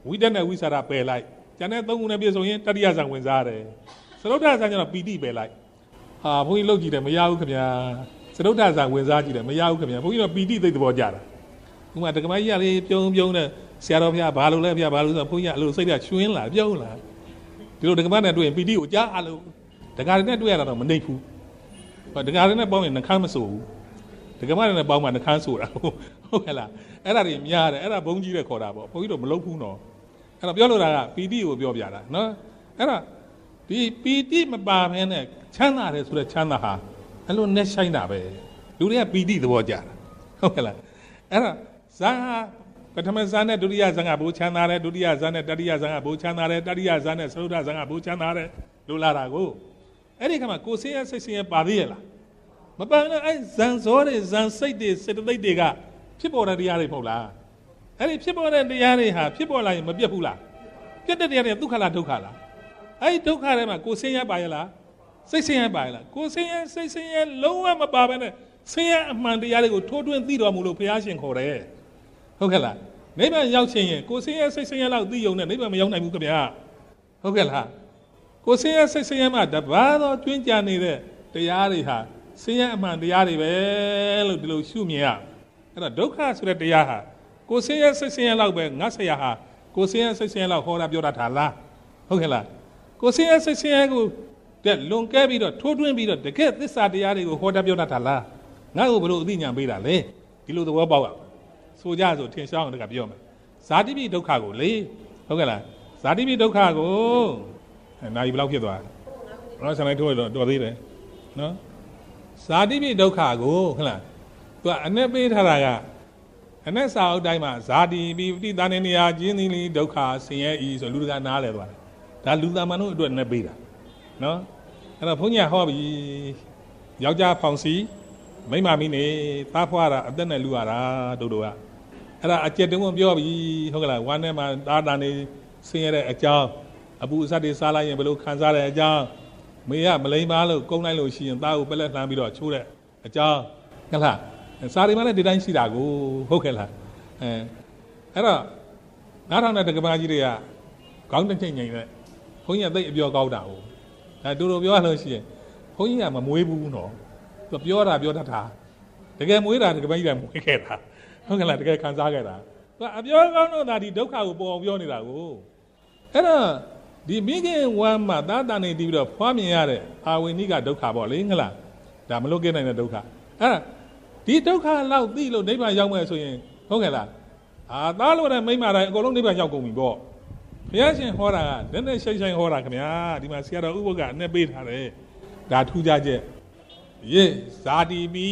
ဝိတ္တနဲ့ဝိသရာပယ်လိုက်ကျန်တဲ့သုံးခုနဲ့ပြည့်စုံရင်တတိယဇံဝင်စားတယ်သရုပ်ထဇံကျတော့ပီတိပယ်လိုက်ဟာဘုန်းကြီးလုပ်ကြည့်တယ်မရဘူးခင်ဗျာသရုပ်ထဇံဝင်စားကြည့်တယ်မရဘူးခင်ဗျာဘုန်းကြီးတော့ပီတိသိတဲ့ဘောကြတာဥမာတက္ကမကြီးကလေးပြုံးနဲ့ဆရာတော်ဘုရားဘာလို့လဲဘုရားဘာလို့ဆိုတော့ဘုန်းကြီးအလိုစိတ်ကချွင်းလာပြုံးလာဒီလိုတက္ကမနဲ့တွေ့ရင်ပီတိကိုကြားအလို့တက္ကရာနဲ့တွေ့ရတာတော့မနှိပ်ဘူးတက္ကရာနဲ့ပေါင်းရင်နှခမ်းမဆိုဘူးတက္ကမနဲ့ပေါင်းမှနှခမ်းဆိုတာဟုတ်ကဲ့လားအဲ့ဒါတွေများတယ်အဲ့ဒါဘုန်းကြီးတွေခေါ်တာပေါ့ဘုန်းကြီးတို့မလုပ်ဘူးနော်အဲ့တော့ပြောလို့တာကပီတိကိုပြောပြတာနော်အဲ့တော့ဒီပီတိမပါဘဲနဲ့ချမ်းသာတယ်ဆိုတဲ့ချမ်းသာဟာအဲ့လိုနဲ့ဆိုင်တာပဲလူတွေကပီတိသဘောကြတာဟုတ်ကဲ့လားအဲ့တော့ဇာပထမဇာနဲ့ဒုတိယဇာကဘိုးချမ်းသာတယ်ဒုတိယဇာနဲ့တတိယဇာကဘိုးချမ်းသာတယ်တတိယဇာနဲ့သရုပ်ထဇာကဘိုးချမ်းသာတယ်လို့လာတာကိုအဲ့ဒီခါမှာကိုယ်စင်းရစိတ်စင်းရပါသေးရဲ့လားမပါနဲ့အဲ့ဇန်စောတွေဇန်စိတ်တွေစေတသိက်တွေကဖြစ်ပေါ်တဲ့တရားတွေမဟုတ်လားအဲ့ဒီဖြစ်ပေါ်တဲ့တရားတွေဟာဖြစ်ပေါ်လာရင်မပြတ်ဘူးလားပြတ်တဲ့တရားတွေဒုက္ခလားဒုက္ခလားအဲ့ဒီဒုက္ခထဲမှာကိုယ်စင်းရပါရဲ့လားစိတ်စင်းရပါရဲ့လားကိုယ်စင်းရစိတ်စင်းရလုံးဝမပါဘဲနဲ့ဆင်းရဲအမှန်တရားတွေကိုထိုးထွင်းသိတော်မူလို့ဘုရားရှင်ခေါ်တယ်ဟုတ်ကဲ့လားနိဗ္ဗာန်ရောက်ခြင်းရင်ကိုယ်ဆင်းရဲစိတ်ဆင်းရဲလောက်သိုံနဲ့နိဗ္ဗာန်မရောက်နိုင်ဘူးခင်ဗျာဟုတ်ကဲ့လားကိုယ်ဆင်းရဲစိတ်ဆင်းရဲမှတပါးသောကျွင်းကြံနေတဲ့တရားတွေဟာဆင်းရဲအမှန်တရားတွေပဲလို့ဒီလိုရှုမြင်ရအဲ့တော့ဒုက္ခဆိုတဲ့တရားဟာကိုယ်ဆင်းရဲစိတ်ဆင်းရဲလောက်ပဲငါဆရာဟာကိုယ်ဆင်းရဲစိတ်ဆင်းရဲလောက်ဟောတာပြောတာထားလားဟုတ်ကဲ့လားကိုယ်ဆင်းရဲစိတ်ဆင်းရဲကိုတဲ့လွန်ကဲပြီးတော့ထိုးထွင်းပြီးတော့တကယ်သစ္စာတရားတွေကိုဟောတာပြောတာထားလားငါ့ကိုဘယ်လိုအသိဉာဏ်ပေးတာလဲဒီလိုသဘောပေါက်ရဆိုကြဆိုထင်ရှားအောင်တကပြောမယ်ဇာတိပိဒုက္ခကိုလေဟုတ်ကဲ့လားဇာတိပိဒုက္ခကိုနိုင်ဘယ်လောက်ဖြစ်သွားတော့ဆံလိုက်ထိုးတော့တော်သေးတယ်နော်ဇာတိပိဒုက္ခကိုဟုတ်လားသူကအ내ပေးထားတာကအ내စာအုပ်တိုင်းမှာဇာတိပိပဋိသန္ဓေနေရာကျင်းသည်လိဒုက္ခဆင်းရဲဤဆိုလူတကာနားလဲသွားတယ်ဒါလူသားမန်တို့အတွက်내ပေးတာနော်အဲ့တော့ဘုန်းကြီးဟောပြီယောက်ျားဖောင်စီမိမမီးနေသားဖွားတာအသက်နဲ့လူရတာတို့ကအဲ့ဒါအကျက်တုံးပြောပြီဟုတ်ကဲ့လားဝမ်းထဲမှာသားတန်နေဆင်းရဲတဲ့အကြောင်းအပူအစက်တွေစားလိုက်ရင်ဘယ်လိုခံစားတဲ့အကြောင်းမေကမလိမ်ပါလို့ကုန်းလိုက်လို့ရှိရင်သားကိုပက်လက်လှမ်းပြီးတော့ချိုးတဲ့အကြောင်းဟုတ်လားစားတွေမှလည်းဒီတိုင်းရှိတာကိုဟုတ်ကဲ့လားအဲ့တော့နားထောင်တဲ့တက္ကမကြီးတွေကခေါင်းတစ်ချိန်ငိမ့်နဲ့ဘုန်းကြီးကသိအပြောကောင်းတာဟုတ်တူတူပြောရလို့ရှိရင်ဘုန်းကြီးကမမွေးဘူးနော်သူပြောတာပြောတတ်တာတကယ်မွေးတာတကယ်မကြီးတယ်မွေးခဲ့တာဟုတ်ကဲ့လားတကယ်ခံစားခဲ့တာသူအပြောကောင်းတော့ဒါဒီဒုက္ခကိုပေါ်အောင်ပြောနေတာကိုအဲ့တော့ဒီမိခင်ဝမ်းမှာသာတန်နေတည်ပြီးတော့ဖွားမြင်ရတဲ့အာဝိနိကဒုက္ခပေါ့လေဟုတ်လားဒါမလွတ်ခဲ့နိုင်တဲ့ဒုက္ခအဲ့ဒါဒီဒုက္ခလောက်သိလို့နိဗ္ဗာန်ရောက်မယ်ဆိုရင်ဟုတ်ကဲ့လားသားလို့တဲ့မိမတိုင်းအကုန်လုံးနိဗ္ဗာန်ရောက်ကုန်ပြီပေါ့ဘုရားရှင်ဟောတာကလက်နဲ့ရှိုင်းဟောတာခင်ဗျာဒီမှာဆရာတော်ဥပုဒ်ကအ내ပေးထားတယ်ဒါထူးခြားချက်ယေဇာတိပိ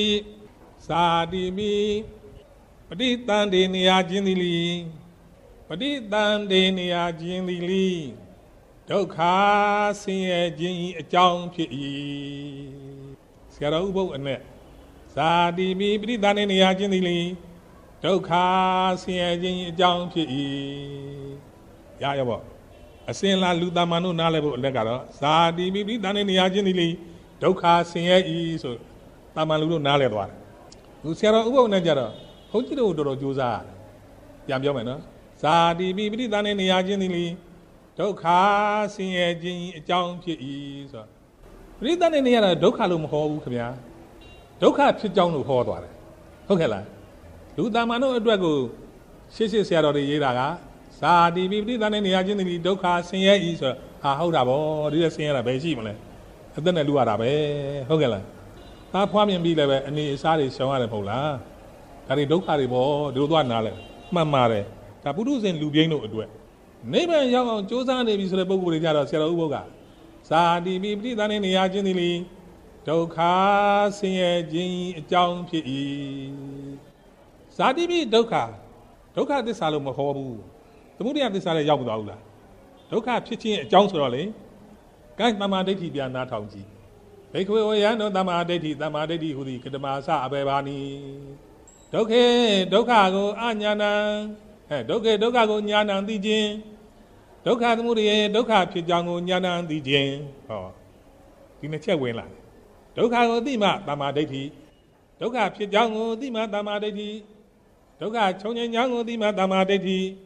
ပဋိသန္ဓေနေရာခြင်းသည်လီပဋိသန္ဓေနေရာခြင်းသည်လီဒုက္ခဆင်းရဲခြင်းအကြောင်းဖြစ်၏ဆရာတော်ဥပုဒ်အ내ဇာတိပိပဋိသန္ဓေနေရာခြင်းသည်လီဒုက္ခဆင်းရဲခြင်းအကြောင်းဖြစ်၏ရပေါ့အစင်လာလူသားမန်တို့နားလဲဖို့အ내ကတော့ဇာတိပိပဋိသန္ဓေနေရာခြင်းသည်လီဒုက္ခဆင်းရဲဤဆိုတာမန်လူတို့နားလဲသွားတယ်သူဆရာတော်ဥပုဒ်နဲ့ကြတော့ဘုန်းကြီးတို့တော်တော်ကြိုးစားပြန်ပြောမယ်နော်ဇာတိပိပဋိသန္ဓေနေရာခြင်းသည်လီဒုက္ခဆင်းရဲခြင်းအကြောင်းဖြစ်၏ဆိုတော့ပဋိသန္ဓေနေရာတော့ဒုက္ခလို့မဟောဘူးခင်ဗျာဒုက္ခဖြစ်ကြောင်းလို့ဟောသွားတယ်ဟုတ်ကဲ့လားလူသားမန်တို့အတွက်ကိုရှေ့ဆရာတော်တွေရေးတာကဇာတိပိပဋိသန္ဓေနေရာခြင်းသည်လီဒုက္ခဆင်းရဲဤဆိုတော့ဟုတ်တာဗောဒီဆင်းရဲတာဘယ်ရှိမလဲအသက်နဲ့လူရတာပဲဟုတ်ကဲ့လားသားဖွားမြင်ပြီးလည်းပဲအနေအစားတွေရှောင်ရတယ်မဟုတ်လားဒါတွေဒုက္ခတွေပေါ့ဒီလိုသွားနားလဲမှန်ပါတယ်ဒါပုထုဇဉ်လူပြိန်းတို့အတွက်နိဗ္ဗာန်ရောက်အောင်ကြိုးစားနေပြီဆိုတဲ့ပုဂ္ဂိုလ်တွေကြတော့ဆရာတော်ဥပုဒ်ကဇာတိပိပဋိသန္ဓေနေရာခြင်းသည်လီဒုက္ခဆင်းရဲခြင်းအကြောင်းဖြစ်၏ဇာတိပိဒုက္ခသစ္စာလို့မဟောဘူးသမုဒယသစ္စာလည်းရောက်မသွားဘူးလားဒုက္ခဖြစ်ခြင်းအကြောင်းဆိုတော့လေကဲတမ္မာဒိဋ္ဌိပြန်နာထောင်ကြည့်ဘိက္ခဝေဝယံတို့တမ္မာဒိဋ္ဌိဟူသည်ကတမအစအဘေဘာနိဒုက္ခကိုအညာဏံဒုက္ခကိုညာဏံသိခြင်းဒုက္ခသမုဒယဒုက္ခဖြစ်ကြောင်းကိုညာဏံသိခြင်းဟောဒီနှစ်ချက်ဝင်လာဒုက္ခကိုသိမှတမ္မာဒိဋ္ဌိဒုက္ခဖြစ်ကြောင်းကိုသိမှတမ္မာဒိဋ္ဌိဒုက္ခချုပ်ငြိမ်းကြောင်းကိုသိမှတမ္မာဒိဋ္ဌိဒ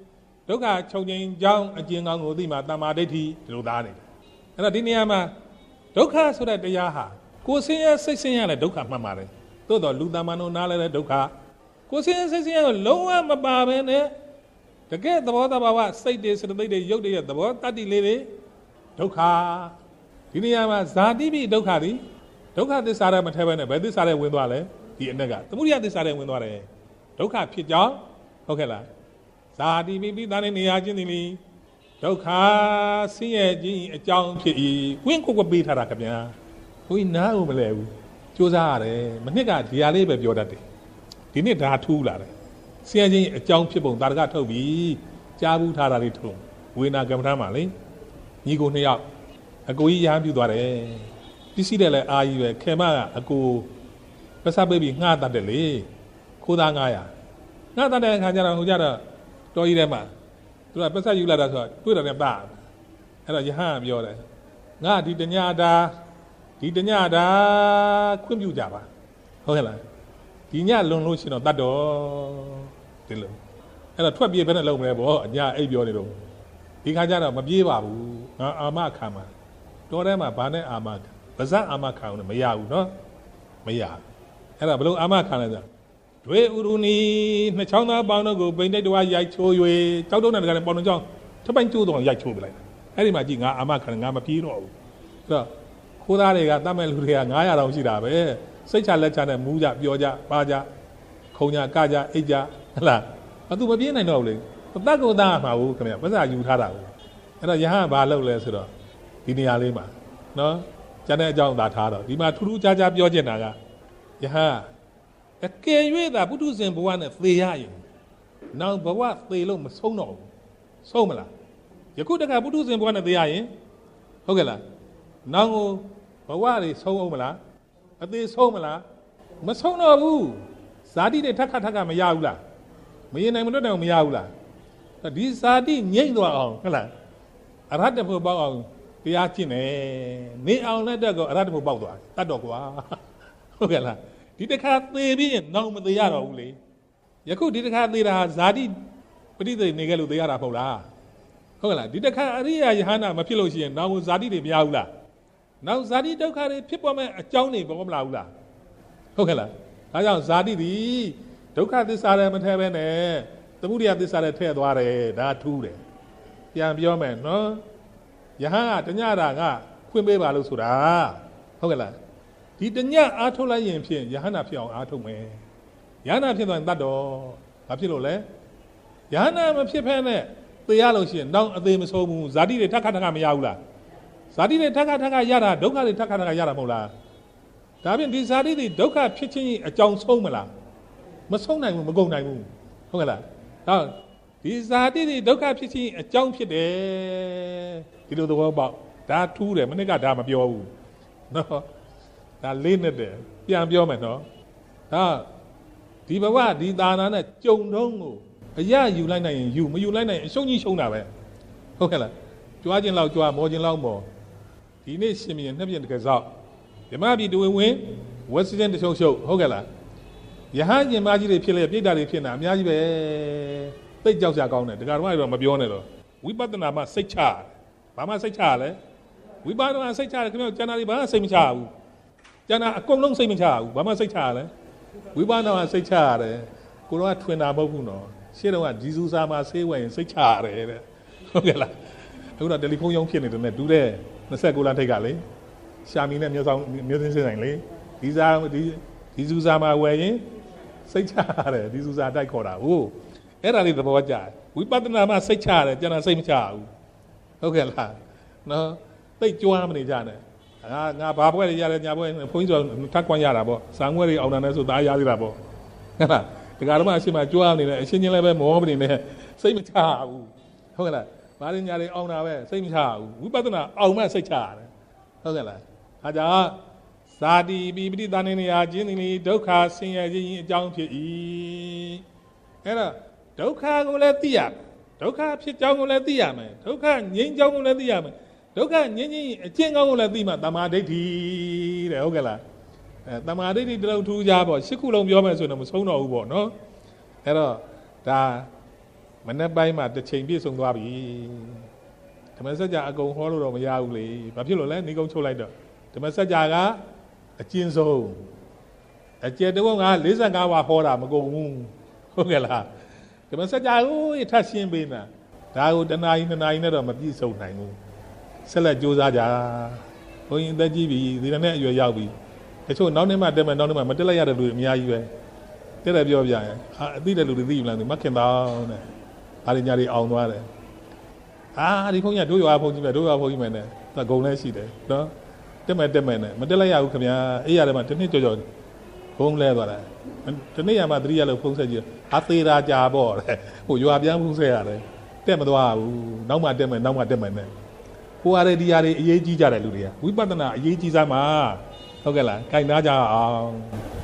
ဒုက္ခချုပ်ခြင်းကြောင့်အကျဉ်းကောင်းကိုသိမှတမ္မာဒိဋ္ဌိဒီလိုသားနေတယ်အဲ့တော့ဒီနေရာမှာဒုက္ခဆိုတဲ့တရားဟာကိုယ်ဆင်းရဲစိတ်ဆင်းရဲတဲ့ဒုက္ခမှတ်ပါတယ်သို့တော့လူတမ္မာတို့နားလဲတဲ့ဒုက္ခကိုယ်ဆင်းရဲစိတ်ဆင်းရဲကိုလုံးဝမပါဘဲနဲ့တကယ်သဘောတဘာဝစိတ်တွေစတသိက်တွေရုပ်တွေရဲ့သဘောတတ္တိလေးတွေဒုက္ခဒီနေရာမှာဇာတိပိဒုက္ခသည်ဒုက္ခသစ္စာနဲ့မထဲဘဲနဲ့ဘယ်သစ္စာနဲ့ဝင်သွားလဲဒီအနက်ကသမုဒိယသစ္စာနဲ့ဝင်သွားတယ်ဒုက္ခဖြစ်ကြောင်းဟုတ်ကဲ့လားဇာတိပိပိသားနဲ့နေရာချင်းသည်လီဒုက္ခဆင်းရဲခြင်းအကြောင်းဖြစ်၏ဝင်းကိုပေးထားတာခင်ဗျာဘုရားနားကိုမလဲဘူးစူးစမ်းရတယ်မနှစ်ကဒီဟာလေးပဲပြောတတ်တယ်ဒီနှစ်ဒါထူးလာတယ်ဆင်းရဲခြင်းအကြောင်းဖြစ်ပုံတာရကထုတ်ပြီးကြားဘူးထားတာလေးထုတ်ဝေနာကမ္မထာမှာလေညီကိုနှစ်ယောက်အကိုကြီးရဟန်းပြုသွားတယ်ပစ္စည်းတယ်လည်းအာကြီးပဲခေမကအကိုပတ်စားပေးပြီးငှားတတ်တယ်လေခိုးသား900ငှားတတ်တဲ့အခါကျတော့ဟိုကြတော့တော်ကြီးထဲမှာသူကပတ်စားယူလာတာဆိုတော့တွေ့တယ်နဲ့ပါအဲ့တော့ယဟန်ပြောတယ်ငါဒီတညတာခွင့်ပြုကြပါဟုတ်ကဲ့လားဒီညလွန်လို့ရှိတော့တတ်တော်ဒီလိုအဲ့တော့ထွက်ပြေးဘယ်နဲ့လုံးမလဲပေါ့အညာအိပ်ပြောနေတော့ဒီခါကျတော့မပြေးပါဘူးငါအာမခံမှာတော်ထဲမှာဘာနဲ့အာမခံပါဇက်အာမခံအောင်မရဘူးနော်မရအဲ့ဒါဘလို့အာမခံလဲဆိုတွေဥရုနီနှစ်ချောင်းသားပေါင်းတို့ကိုပိန်တိတ်တော်ရိုက်ချိုး၍ကြောက်တုံးတဲ့တကယ်ပေါင်းတော့ကြောင်းထပ်ပိုင်းကျိုးတော့ရိုက်ချိုးပြလိုက်အဲ့ဒီမှာကြည့်ငါအာမခံငါမပြေးတော့ဘူးအဲ့တော့ခိုးသားတွေကတတ်မဲ့လူတွေက900တောင်ရှိတာပဲစိတ်ချလက်ချနဲ့မူးကြပြောကြပါကြခုံကြကကြအိတ်ကြဟလားဘာသူမပြေးနိုင်တော့ဘူးလေတတ်ကုန်သားမှာဘူးခင်ဗျပတ်စယူထားတာဘူးအဲ့တော့ယဟန်ဘာလုပ်လဲဆိုတော့ဒီနေရာလေးမှာနော်ကျန်တဲ့အကြောင်းသာထားတော့ဒီမှာထူးထူးခြားခြားပြောချင်တာကယဟန်အကယ်၍သာပုထုဇဉ်ဘဝနဲ့သေရရင်နောက်ဘဝသေလို့မဆုံးတော့ဘူးဆုံးမလားယခုတခါပုထုဇဉ်ဘဝနဲ့သေရရင်ဟုတ်ကဲ့လားနောက်ဘဝတွေဆုံးအောင်မလားအသေးဆုံးမလားမဆုံးတော့ဘူးဇာတိတွေထက်ခါမရဘူးလားမရင်နိုင်မတွက်နိုင်မရဘူးလားဒီဇာတိငြိမ့်သွားအောင်ဟုတ်လားအရဟတဖို့ပေါက်အောင်တရားကျင့်တယ်နေအောင်လက်တက်ကအရဟတဖို့ပေါက်သွားတတ်တော့ကွာဟုတ်ကဲ့လားဒီတစ်ခါသေပြီးရင်နောက်မသေးရတော့ဘူးလေယခုဒီတစ်ခါသေတာဇာတိပဋိသေနေခဲ့လို့သေရတာမဟုတ်လားဟုတ်ကဲ့လားဒီတစ်ခါအရိယာယဟန္တာမဖြစ်လို့ရှိရင်နောက်ဇာတိတွေမရဘူးလားနောက်ဇာတိဒုက္ခတွေဖြစ်ပေါ်မဲ့အကြောင်းတွေပေါ်မလာဘူးလားဟုတ်ကဲ့လားဒါကြောင့်ဇာတိသည်ဒုက္ခသစ္စာတွေမထဲဘဲနဲ့သမုဒယသစ္စာတွေထည့်သွားတယ်ဒါထူးတယ်ပြန်ပြောမယ်နော်ယဟန်ကတညတာကခွင့်ပေးပါလို့ဆိုတာဟုတ်ကဲ့လားဒီတညအားထုတ်လိုက်ရင်ဖြင့်ယဟန္တာဖြစ်အောင်အားထုတ်မယ်ယဟန္တာဖြစ်သွားရင်တတ်တော်ဘာဖြစ်လို့လဲယဟန္တာမဖြစ်ဖဲနဲ့သေရလို့ရှိရင်နောက်အသေးမဆုံးဘူးဇာတိတွေထက်ခါမရဘူးလားဇာတိတွေထက်ခါရတာဒုက္ခတွေထက်ခါရတာမဟုတ်လားဒါဖြင့်ဒီဇာတိတွေဒုက္ခဖြစ်ခြင်းအကြောင်းဆုံးမလားမဆုံးနိုင်ဘူးမကုန်နိုင်ဘူးဟုတ်ကဲ့လားဒါဒီဇာတိတွေဒုက္ခဖြစ်ခြင်းအကြောင်းဖြစ်တယ်ဒီလိုသဘောပေါက်ဒါထူးတယ်မနစ်ကဒါမပြောဘူးနော်ဒါလေးနဲ့တယ်ပြန်ပြောမယ်နော်ဒါဒီဘဝဒီသာနာနဲ့ကြုံတော့ကိုအရယူလိုက်နိုင်ရင်ယူမယူလိုက်နိုင်ရင်အရှုံးကြီးရှုံးတာပဲဟုတ်ကဲ့လားကြွားခြင်းလောက်ကြွားမောခြင်းလောက်မောဒီနေ့ရှင်မြင်နှစ်ပြည့်တကယ်စောက်ဓမ္မပြည်တဝင်းဝင်းဝက်စတင်တရှုံရှုံဟုတ်ကဲ့လားယဟန်ကျင်မကြီးတွေဖြစ်လေပြိတ္တာတွေဖြစ်နေတာအများကြီးပဲသိကြောက်စရာကောင်းတယ်ဒကာတော်ကတော့မပြောနဲ့တော့ဝိပဿနာမှစိတ်ချဘာမှစိတ်ချရလဲဝိပဿနာစိတ်ချတယ်ခင်ဗျကျန်တာတွေဘာမှစိတ်မချဘူးကျန်တာအကုန်လုံးစိတ်မချဘူးဘာမှစိတ်ချရလဲဝိပဿနာစိတ်ချရတယ်ကိုတော့ထွင်တာမဟုတ်ဘူးနော်ရှင်းတော့ကဂျီဇူစာမှာဆေးဝယ်ရင်စိတ်ချရတယ်တဲ့ဟုတ်ကဲ့လားအခုတော့တယ်လီဖုန်းရောင်းဖြစ်နေတယ်နဲ့တူတဲ့29လမ်းထိပ်ကလေရှာမီနဲ့မျိုးစင်းဆိုင်လေဒီဇူစာမှာဝယ်ရင်စိတ်ချရတယ်ဒီဇူစာတိုက်ခေါ်တာဟုတ်အဲ့ဒါလေးသဘောကျဝိပဿနာမှာစိတ်ချရတယ်ကျန်တာစိတ်မချဘူးဟုတ်ကဲ့လားနော်သိကြွားမနေကြနဲ့ငါဘာဘွဲတွေရတယ်ညာဘွဲဘုန်းကြီးဆိုထပ်ကွမ်းရတာပေါ့ဇာငွဲတွေအောင်တာနဲ့ဆိုသားရသေးတာပေါ့ဟုတ်လားဒီကတော့မှအရှင်မကြွားနေတယ်အရှင်ချင်းလည်းပဲမောမနေနဲ့စိတ်မချဘူးဟုတ်ကဲ့လားဘာတွေညာတွေအောင်တာပဲစိတ်မချဘူးဝိပဿနာအောင်မှစိတ်ချရတယ်ဟုတ်ကဲ့လားဒါကြောင့်ဇာတိပိပဋိသန္ဓေနေရာကျင်းနေဒုက္ခဆင်းရဲခြင်းအကြောင်းဖြစ်၏အဲ့တော့ဒုက္ခကိုလည်းသိရမယ်ဒုက္ခဖြစ်ကြောင်းကိုလည်းသိရမယ်ဒုက္ခငြိမ်းကြောင်းကိုလည်းသိရမယ်ဒုက္ခငြိမ်းခြင်းအကျင့်ကောင်းကိုလည်းသိမှတမာဒိဋ္ဌိတဲ့ဟုတ်ကဲ့လားတမာဒိဋ္ဌိတလုံးထူးကြပေါ့ရှစ်ခုလုံးပြောမယ်ဆိုရင်တော့မဆုံးတော့ဘူးပေါ့နော်အဲ့တော့ဒါမနေ့ပိုင်းမှာတစ်ချိန်ပြည့်စုံသွားပြီဓမ္မစကြာအကုန်ဟောလို့တော့မရဘူးလေဘာဖြစ်လို့လဲနေကုန်းချုပ်လိုက်တော့ဓမ္မစကြာကအကျဉ်းဆုံးအကျယ်တုံးက45ဝါဟောတာမကုန်ဘူးဟုတ်ကဲ့လားဓမ္မစကြာကိုထပ်ရှင်းပေးတာဒါကိုတနာရီ2နာရီနဲ့တော့မပြည့်စုံနိုင်ဘူးဆက်လက်ကြိုးစားကြဘုန်းကြီးအသက်ကြီးပြီဒီနေ့အရွယ်ရောက်ပြီတချို့နောက်နေ့မှတက်မယ်နောက်နေ့မှမတက်လိုက်ရတဲ့လူတွေအများကြီးပဲတဲ့တယ်ပြောပြရင်အသိတဲ့လူတွေသိမလားမခင်တောင်းတဲ့အားရညာတွေအောင်သွားတယ်ဒီဘုန်းကြီးတို့ရွာဘုန်းကြီးပဲတို့ရွာဘုန်းကြီးမယ်နဲ့ဂုံလည်းရှိတယ်နော်တက်မယ်နဲ့မတက်လိုက်ရဘူးခင်ဗျာအေးရတယ်မှတစ်နှစ်ကြော်ဘုံလဲသွားတယ်ဒီနေ့ရမှသတိရလို့ဖုံးဆက်ကြည့်သေးတာကြာပေါ့တဲ့ဟိုရွာပြန်ဖုံးဆက်ရတယ်တက်မသွားဘူးနောက်မှတက်မယ်နဲ့ဟိုအားရဒီအားတွေအရေးကြီးကြတယ်လူတွေကဝိပဿနာအရေးကြီးစားမှာဟုတ်ကဲ့လားခိုင်နာကြအောင်